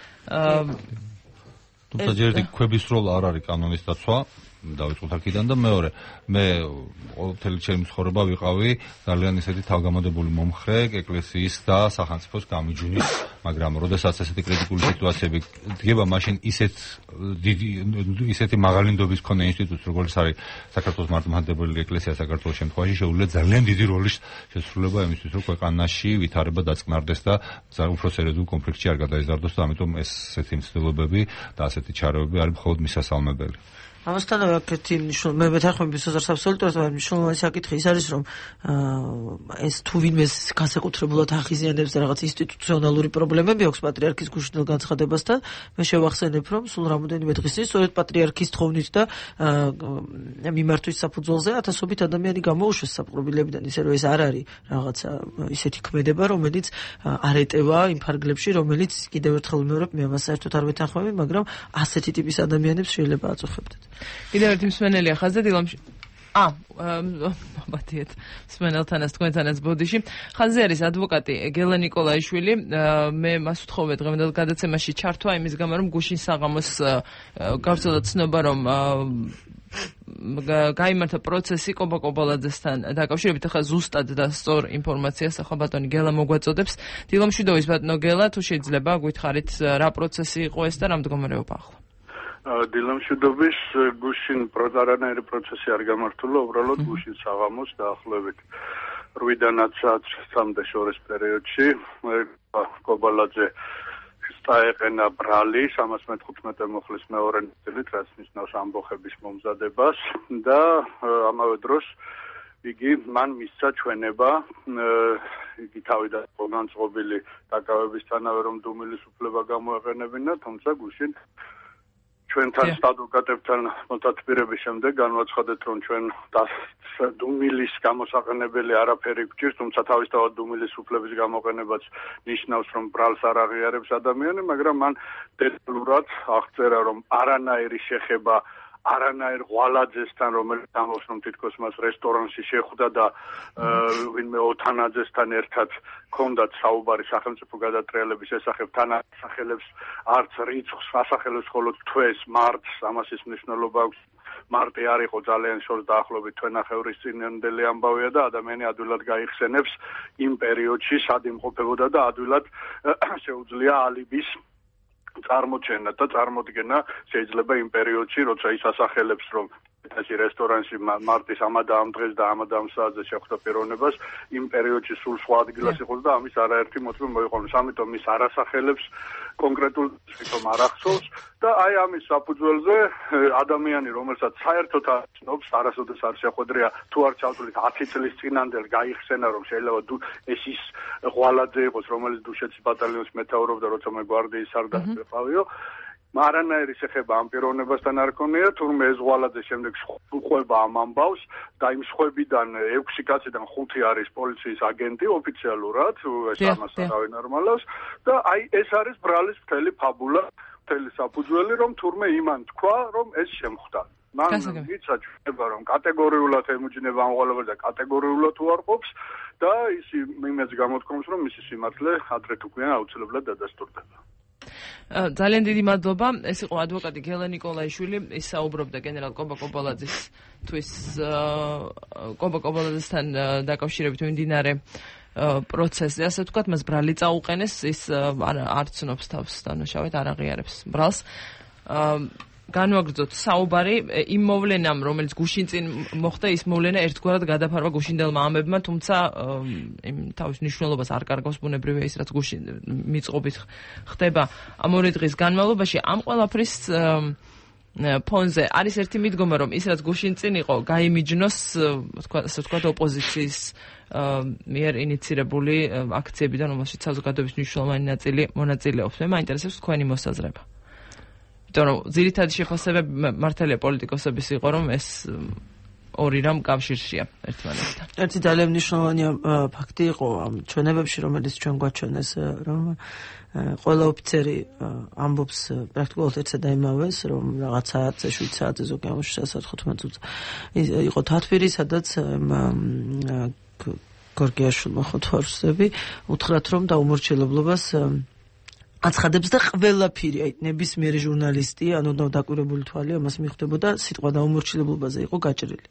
თუმცა ჯერ ქვების როლა არ არის კანონის დაცვა. დავიწყოთ აქედან და მეორე, მე ყოველთელი ჩემი ცხოვრება ვიყავი ძალიან ისეთი თავგამოდებული მომხრე ეკლესიის და სახელმწიფოს გამიჯვნის, მაგრამ როდესაც ესეთი კრიტიკული სიტუაციები დგება, მაშინ ისეთ დიდი ისეთი მაღალი ნდობის მქონე ინსტიტუტს, როგორც არის საქართველოს მართლმადიდებელი ეკლესია საქართველოს შემთხვევაში, შეუძლია ძალიან დიდი როლის შესრულება იმისთვის, რომ ქვეყანაში ვითარება დაწყნარდეს და უფრო სერიოზულ კონფლიქტში არ გადაიზარდოს და ამიტომ ესეთი მცდელობები და ასეთი ჩარეები არის მხოლოდ მისასალმებელი. ამასთანავე აქეთი მე მეთანხმები სოზარს აბსოლუტურად, მაგრამ მნიშვნელოვანი საკითხი ის არის, რომ ეს თუ ვინმე განსაკუთრებულად ახიზიანებს რაღაც ინსტიტუციონალური პრობლემები აქვს პატრიარქის გუშინდელ განცხადებასთან, მე შევახსენებ, რომ სულ რამოდენიმე დღის წინ სწორედ პატრიარქის თხოვნით და მიმართვის საფუძველზე ათასობით ადამიანი გამოუშვეს საპყრობილებიდან, ისე რომ ეს არ არის რაღაცა ისეთი ქმედება, რომელიც არ ეტევა იმ ფარგლებში, რომელიც კიდევ ერთხელ ვიმეორებ, მე ამას საერთოდ არ ვეთანხმები, მაგრამ ასეთი ტიპის ადამიანებს შეიძლება აწუხებდეთ. კიდევ ერთი მსმენელია ხაზზე, დილამშვიდ. ა მოგბათიეთ სმენელთანაც თქვენთანაც ბოდიში ხაზზე არის ადვოკატი გელა ნიკოლაიშვილი მე მას ვთხოვე დღევანდელ გადაცემაში ჩართვა იმის გამო რომ გუშინ საღამოს გავრცელდა ცნობა რომ გაიმართა პროცესი კობა კობალაძესთან დაკავშირებით ახლა ზუსტად და სწორ ინფორმაციას ახლა ბატონი გელა მოგვაწოდებს დილამშვიდობის ბატონო გელა თუ შეიძლება გითხარით რა პროცესი იყო ეს და რა მდგომარეობა ახლა დილამშვიდობის გუშინ პროცარანაირი პროცესი არ გამართულა უბრალოდ გუშინ საღამოს დაახლოებით რვიდანაც სამამდე შორის პერიოდში კობალაძე დაეყენა ბრალი სამას მეთხუთმეტე მუხლის მეორე ნაწილით რაც ნიშნავს ამბოხების მომზადებას და ამავე დროს იგი მან მისცა ჩვენება იგი თავიდან განწყობილი დაკავებისთანავე რომ დუმილის უფლება გამოეყენებინა თუმცა გუშინ ჩვენთან ადვოკატებთან მონდათბირების შემდეგ განვაცხადეთ რომ ჩვენ დუმილის გამოსაყენებელი არაფერი გვჭირს თუმცა თავისთავად დუმილის უფლების გამოყენებაც ნიშნავს რომ ბრალს არ აღიარებს ადამიანი მაგრამ მან დეტალურად აღწერა რომ არანაირი შეხება არანაირ ღვალაძესთან რომელიც ამბობს რომ თითქოს მას რესტორანში შეხვდა და ვინმე ოთანაძესთან ერთად ჰქონდათ საუბარი სახელმწიფო გადატრიალების შესახებ თან ასახელებს არც რიცხვს ასახელებს მხოლოდ თვეს მარტს ამას ის მნიშვნელობა აქვს მარტი არ იყო ძალიან შორს დაახლოებით თვენახევრის წინანდელი ამბავია და ადამიანი ადვილად გაიხსენებს იმ პერიოდში სად იმყოფებოდა და ადვილად შეუძლია ალიბის წარმოჩენა და წარმოდგენა შეიძლება იმ პერიოდში როცა ის ასახელებს რომ ეთაში რესტორანში მარტის ამადა ამ დღეს და ამადა ამ საათზე შეხვდა პიროვნებას იმ პერიოდში სულ სხვა ადგილას იყო და ამის არაერთი მოწმე მოიყვანოს ამიტომ ის არ ასახელებს კონკრეტულ თვითონ არ ახსოვს და აი ამის საფუძველზე ადამიანი რომელსაც საერთოდ არ ცნობს არასოდეს არ შეხვედრია თუ არ ჩავთვლით ათი წლის წინანდელ გაიხსენა რომ შეიძლება ეს ის ღვალაძე იყოს რომელიც დუშეთის ბატალიონს მეთაურობდა როცა მე გვარდიის სარდაფი ვიყავიო მარანაირი შეხება ამ პიროვნებასთან არ ქონია, თურმე ეს ღვალაძე შემდეგ უყვება ამ ამბავს და იმ სხვებიდან ექვსი კაციდან ხუთი არის პოლიციის აგენტი ოფიციალურად, ეს ამას არავინ არ მალავს და აი ეს არის ბრალის მთელი ფაბულა, მთელი საფუძველი, რომ თურმე იმან თქვა, რომ ეს შემხვდა. მან მიცა ჩვენება რომ კატეგორიულად ემუჯნება ამ ღვალებას და კატეგორიულად უარყოფს და ის იმედს გამოთქვამს, რომ მისი სიმართლე ადრე თუ გვიან აუცილებლად დადასტურდება. ძალიან დიდი მადლობა. ეს იყო ადვოკატი გელა ნიკოლაიშვილი. ის საუბრობდა გენერალ კობა კობალაძის თვის კობა კობალაძესთან დაკავშირებით მიმდინარე პროცესზე. ასე ვთქვათ, მას ბრალი წაუყენეს. ის არ ცნობს თავს დანაშაულს, არ აღიარებს ბრალს. განვაგრძოთ საუბარი იმ მოვლენამ, რომელიც გუშინ წინ მოხდა, ის მოვლენა ერთგვარად გადაფარვა გუშინდელმა ამებმა, თუმცა იმ თავის მნიშვნელობას არ კარგავს ბუნებრივია ის, რაც გუშინ მიწყობით ხდება ამ ორი დღის განმავლობაში. ამ ყველაფრის ფონზე არის ერთი მიდგომა, რომ ის, რაც გუშინ წინ იყო, გაიმიჯნოს, ასე ვთქვათ, ოპოზიციის მიერ ინიცირებული აქციებიდან, რომელშიც საზოგადოების მნიშვნელოვანი ნაწილი მონაწილეობს. მე მაინტერესებს თქვენი მოსაზრება. იმიტომ ძირითადი შეფასებები მართალია პოლიტიკოსების იყო, რომ ეს ორი რამ კავშირშია ერთმანეთთან. ერთი ძალიან მნიშვნელოვანი ფაქტი იყო ამ ჩვენებებში, რომელიც ჩვენ გვაჩვენეს, რომ ყველა ოფიცერი ამბობს პრაქტიკულად ერთსა და იმავეს, რომ რაღაც საათზე, შვიდ საათზე, ზოგი ამაში თხუთმეტ წუთზე იყო თათბირი, სადაც გორგიაშვილმა ხო თუ არ ვსწრები, უთხრათ, რომ დაუმორჩილებლობას აცხადებს და ყველაფერი, აი ნებისმიერი ჟურნალისტი, ანუ დაკვირვებული თვალი ამას მიხვდებოდა, სიტყვა დაუმორჩილებლობაზე იყო გაჭრილი.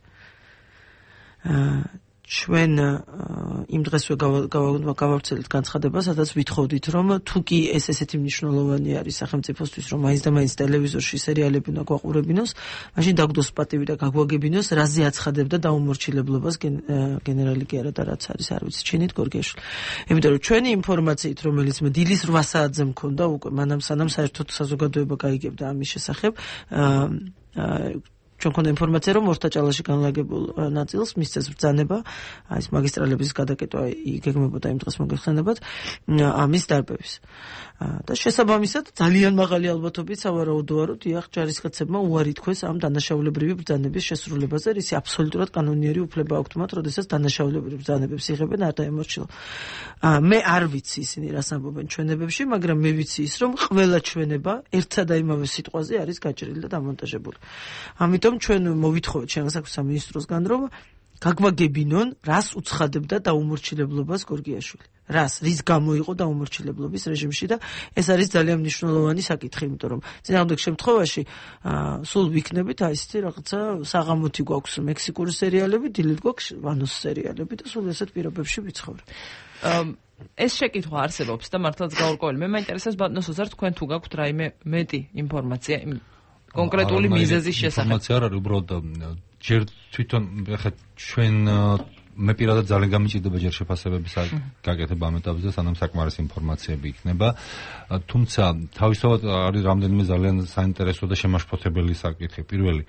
ჩვენ იმ დღესვე გავავრცელეთ განცხადება, სადაც ვითხოვდით, რომ თუ კი ეს ესეთი მნიშვნელოვანი არის სახელმწიფოსთვის, რომ მაინც და მაინც ტელევიზორში სერიალები უნდა გვაყურებინოს, მაშინ დაგვდოს პატივი და გაგვაგებინოს, რაზე აცხადებდა დაუმორჩილებლობას გენერალი კი არა და რაც არის, არ ვიცი, ჩინით გორგიაშვილი. იმიტომ რომ ჩვენი ინფორმაციით, რომელიც მე დილის რვა საათზე მქონდა, უკვე მანამ სანამ საერთოდ საზოგადოება გაიგებდა ამის შესახებ, ჩვენ ქონდა ინფორმაცია, რომ ორთაჭალაში განლაგებულ ნაწილს მისცეს ბრძანება, აი მაგისტრალების გადაკეტვა იგეგმებოდა იმ დღეს მოგეხსენებათ, ამის დარბევის. და შესაბამისად ძალიან მაღალი ალბათობით სავარაუდოა, რომ დიახ, ჯარისკაცებმა უარი თქვეს ამ დანაშაულებრივი ბრძანების შესრულებაზე, ისი აბსოლუტურად კანონიერი უფლება აქვთ მათ, როდესაც დანაშაულებრივ ბრძანებებს იღებენ, არ დაემორჩილო. მე არ ვიცი ისინი რას ამბობენ ჩვენებებში, მაგრამ მე ვიცი ის, რომ ყველა ჩვენება ერთსა და იმავე სიტყვაზე არის გაჭრილი და დამონტაჟებული. ამიტომ ამიტომ ჩვენ მოვითხოვეთ შემოსაქმეთა სამინისტროსგან, რომ გაგვაგებინონ, რას უცხადებდა დაუმორჩილებლობას გორგიაშვილი. რას, რის გამო იყო დაუმორჩილებლობის რეჟიმში და ეს არის ძალიან მნიშვნელოვანი საკითხი, იმიტომ რომ წინააღმდეგ შემთხვევაში სულ ვიქნებით აი ესეთი რაღაცა საღამოთი გვაქვს მექსიკური სერიალები, დილით გვაქვს ვანოს სერიალები და სულ ესეთ პირობებში ვიცხოვრობ. ეს შეკითხვა არსებობს და მართლაც გაურკვეველი. მე მაინტერესებს ბატონო სოზარ, თქვენ თუ გაქვთ რაიმე მეტი ინფორმაცია კონკრეტული მიზეზის შესახებ? ინფორმაცია არ არის, უბრალოდ ჯერ თვითონ ხა ჩვენ მე პირადად ძალიან გამიჭირდება ჯერ შეფასებების გაკეთება ამ ეტაპზე, სანამ საკმარისი ინფორმაციები იქნება. თუმცა თავისთავად არის რამდენიმე ძალიან საინტერესო და შემაშფოთებელი საკითხი. პირველი,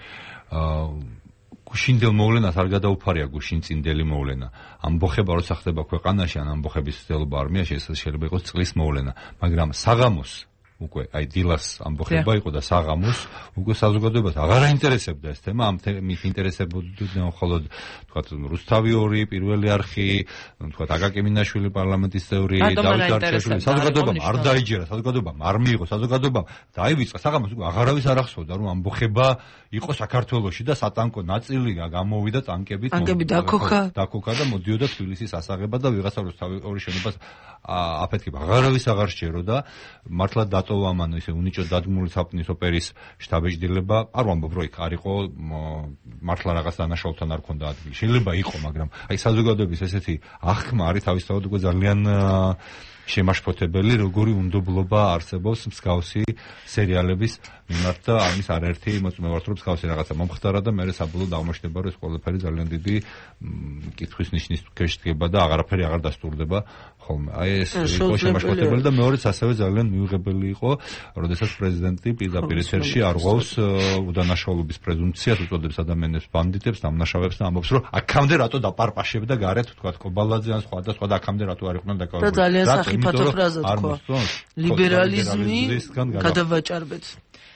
გუშინდელ მოვლენას არ გადაუფარია გუშინწინდელი მოვლენა. ამბოხება როცა ხდება ქვეყანაში, ან ამბოხების ცდილობა არმიაში, ეს შეიძლება იყოს წლის მოვლენა, მაგრამ საღამოს უკვე აი დილას ამბოხება იყო და საღამოს უკვე საზოგადოებას აღარ აინტერესებდა ეს თემა, ამ თემით ინტერესებოდნენ მხოლოდ თქვათ რუსთავი ორი, პირველი არხი, თქვათ აკაკი მინაშვილი პარლამენტის წევრი, დავით არჩეშვილი, საზოგადოებამ არ დაიჯერა, საზოგადოებამ არ მიიღო, საზოგადოებამ დაივიწყა, საღამოს უკვე აღარავის არ ახსოვდა, რომ ამბოხება იყო საქართველოში და სატანკო ნაწილი გამოვიდა ტანკებით, ტანკები დაქოქა, დაქოქა და მოდიოდა თბილისის ასაღებად და ვიღაცა რუსთავი ორი შენობას აფეთქება. აღარავის აღარ სჯეროდა, მართლა დატოვა ამან ისე უნიჭო დადგმული საპნის ოპერის შტაბეჭდილება, არ ვამბობ, რომ იქ არ იყო მართლა რაღაც დანაშაულთან არ ქონდა ადგილი. შეიძლება იყო, მაგრამ აი საზოგადოების ესეთი აღქმა არის თავისთავად უკვე ძალიან შემაშფოთებელი, როგორი უნდობლობა არსებობს მსგავსი სერიალების მიმართ და ამის არაერთი მოწმე ვართ, რომ მსგავსი რაღაცა მომხდარა და მე საბოლოოდ აღმოჩნდება, რომ ეს ყველაფერი ძალიან დიდი კითხვის ნიშნის ქვეშ დგება და აღარაფერი აღარ დასტურდება ხოლმე. აი ეს იყო შემაშფოთებელი და მეორეც ასევე ძალიან მიუღებელი იყო, როდესაც პრეზიდენტი პირდაპირ ეთერში არღვავს უდანაშაულობის პრეზუმპციას, უწოდებს ადამიანებს ბანდიტებს, დამნაშავეებს და ამბობს, რომ აქამდე რატო დაპარპაშებდა გარეთ, თქვათ კობალაძე ან სხვა და სხვა და აქამდე რატო არ იყვნენ დაკავებული. და ძალიან საფათო ფრაზა თქვა. ლიბერალიზმი გადავაჭარბეთ.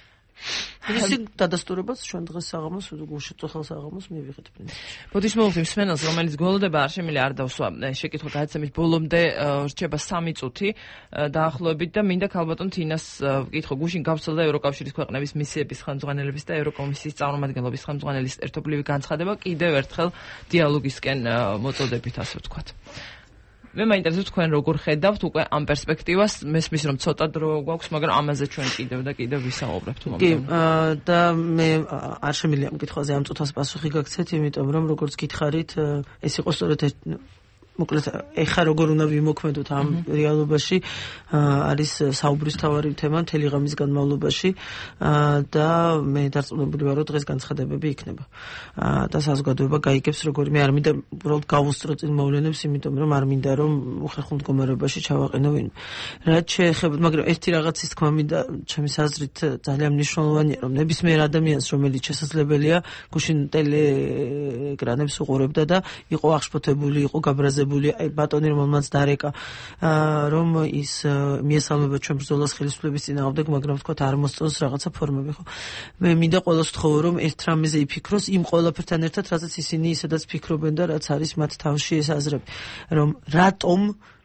ისე დადასტურებას ჩვენ დღეს საღამოს გუშინწოხალ საღამოს მივიღეთ. ბოდიშმოულთი მსმენელს, რომელიც გველოდება არ შემიძლია არ დავსვა შეკითხვა გადაცემის ბოლომდე რჩება სამი წუთი დაახლოებით და მინდა ქალბატონ თინას ვკითხო, გუშინ გავრცელდა ევროკავშირის ქვეყნების მისიების ხელმძღვანელების და ევროკომისიის წარმომადგენლობის ხელმძღვანელის ერთობლივი განცხადება კიდევ ერთხელ დიალოგისკენ მოწოდებით, ასე ვთქვათ. მე მაინტერესებს თქვენ როგორ ხედავთ უკვე ამ პერსპექტივას, მესმის რომ ცოტა დრო გვაქვს, მაგრამ ამაზე ჩვენ კიდევ და კიდევ ვისაუბრებთ თუ კი, და მე არ შემიძლია ამ კითხვაზე ამ წუთას პასუხი გაგცეთ, იმიტომ რომ როგორც გითხარით, ეს იყო სწორედ მოკლედ ეხა როგორ უნდა ვიმოქმედოთ ამ რეალობაში არის საუბრის თავარი თემა მთელი ღამის განმავლობაში და მე დარწმუნებული ვარ, რომ დღეს განცხადებები იქნება და საზოგადოება გაიგებს როგორ მე არ მინდა უბრალოდ გავუსწრო წინ მოვლენებს, იმიტომ რომ არ მინდა რომ უხერხულ მდგომარეობაში ჩავაყენო ვინმე. რაც შეეხება, მაგრამ ერთი რაღაცის თქმა მინდა ჩემი აზრით ძალიან მნიშვნელოვანია, რომ ნებისმიერ ადამიანს, რომელიც შესაძლებელია გუშინ ტელეეკრანებს უყურებდა და იყო აღშფოთებული, იყო გაბრაზებული აი ბატონი რომელმაც დარეკა რომ ის მიესალმება ჩვენ ბრძოლას ხელისუფლების წინააღმდეგ, მაგრამ თქვათ არ მოსწონს რაღაცა ფორმები, ხო? მე მინდა ყველას ვთხოვო, რომ ერთ რამეზე იფიქროს იმ ყველაფერთან ერთად, რასაც ისინი ისედაც ფიქრობენ და რაც არის მათ თავში ეს აზრები, რომ რატომ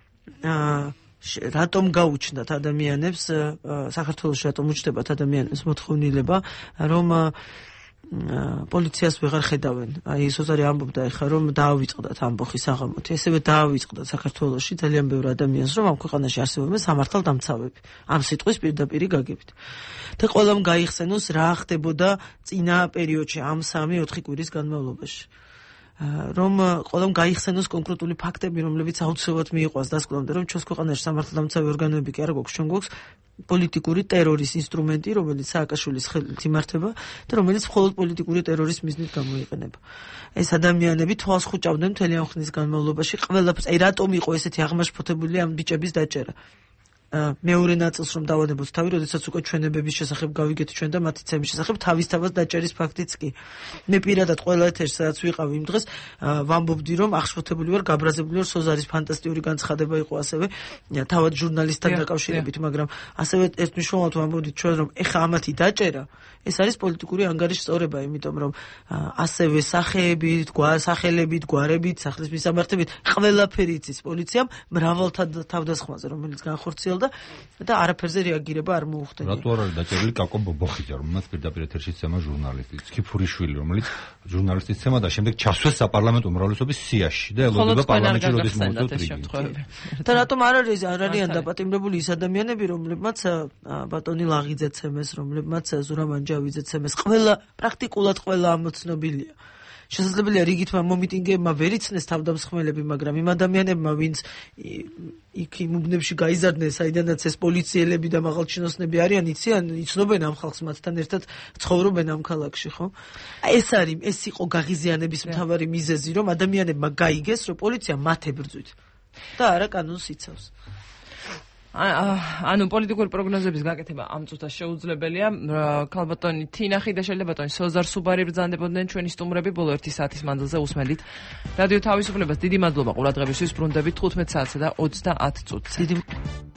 რატომ გაუჩნდათ ადამიანებს საქართველოში, რატომ უჩნდებათ ადამიანებს მოთხოვნილება, რომ პოლიციას ვეღარ ხედავენ. აი სოზარი ამბობდა ეხლა რომ დაავიწყდათ ამბოხი საღამოთი, ესევე დაავიწყდათ საქართველოში ძალიან ბევრი ადამიანს, რომ ამ ქვეყანაში არსებობენ სამართალდამცავები. ამ სიტყვის პირდაპირი გაგებით. და ყველამ გაიხსენოს რა ხდებოდა წინა პერიოდში ამ სამი ოთხი კვირის განმავლობაში. რომ ყველამ გაიხსენოს კონკრეტული ფაქტები, რომლებიც აუცილებლად მიიყვას დასკვნამდე, რომ ჩვენს ქვეყანაში სამართალდამცავი ორგანოები კი არა გვაქვს, ჩვენ გვაქვს პოლიტიკური ტერორის ინსტრუმენტი, რომელიც სააკაშვილის ხელით იმართება და რომელიც მხოლოდ პოლიტიკური ტერორის მიზნით გამოიყენება. ეს ადამიანები თვალს ხუჭავდნენ მთელი ამ ხნის განმავლობაში ყველაფერს. აი რატომ იყო ესეთი აღმაშფოთებული ამ ბიჭების დაჭერა? მეორე ნაწილს რომ დავადებოთ თავი, როდესაც უკვე ჩვენებების შესახებ გავიგეთ ჩვენ და მათი ცემის შესახებ თავისთავად დაჭერის ფაქტიც კი. მე პირადად ყველა ეთერში სადაც ვიყავი იმ დღეს ვამბობდი რომ აღშფოთებული ვარ, გაბრაზებული ვარ, სოზარის ფანტასტიკური განცხადება იყო ასევე თავად ჟურნალისტთან დაკავშირებით, მაგრამ ასევე ერთ მნიშვნელოვნად ვამბობდით ჩვენ რომ ეხა ამათი დაჭერა ეს არის პოლიტიკური ანგარიშსწორება, იმიტომ რომ ასევე სახეებით, სახელებით, გვარებით, სახლის მისამართებით ყველაფერი იცის პოლიციამ მრავალ თავდასხმაზე, რომელიც განხორციელდა ჩაწერილდა და არაფერზე რეაგირება არ მოუხდა. რატო არ არის დაჭერილი კაკო ბობოხიძე, რომელსაც პირდაპირ ეთერში ცემა ჟურნალისტი, ცქიფურიშვილი, რომელიც ჟურნალისტის ცემა და შემდეგ ჩასვეს საპარლამენტო უმრავლესობის სიაში და ელოდება პარლამენტში როდის მოუწევთ რიგი. და რატომ არ არის არ არიან დაპატიმრებული ის ადამიანები, რომლებმაც ბატონი ლაღიძე ცემეს, რომლებმაც ზურა მანჯავიძე ცემეს, ყველა პრაქტიკულად ყველა ამოცნობილია. შესაძლებელია რიგითმა მომიტინგეებმა ვერ იცნეს თავდამსხმელები, მაგრამ იმ ადამიანებმა, ვინც იქ იმ უბნებში გაიზარდნენ, საიდანაც ეს პოლიციელები და მაღალჩინოსნები არიან, იციან, იცნობენ ამ ხალხს, მათთან ერთად ცხოვრობენ ამ ქალაქში, ხო? ეს არის, ეს იყო გაღიზიანების მთავარი მიზეზი, რომ ადამიანებმა გაიგეს, რომ პოლიცია მათ ებრძვით და არა კანონს იცავს. ანუ პოლიტიკური პროგნოზების გაკეთება ამ წუთას შეუძლებელია. ქალბატონი თინახი და შეიძლება ბატონი სოზარ სუბარი ბრძანდებოდნენ ჩვენი სტუმრები ბოლო ერთი საათის მანძილზე უსმენდით. რადიო თავისუფლებას დიდი მადლობა ყურადღებისთვის. ბრუნდებით თხუთმეტ საათსა და ოცდაათ წუთზე. დიდი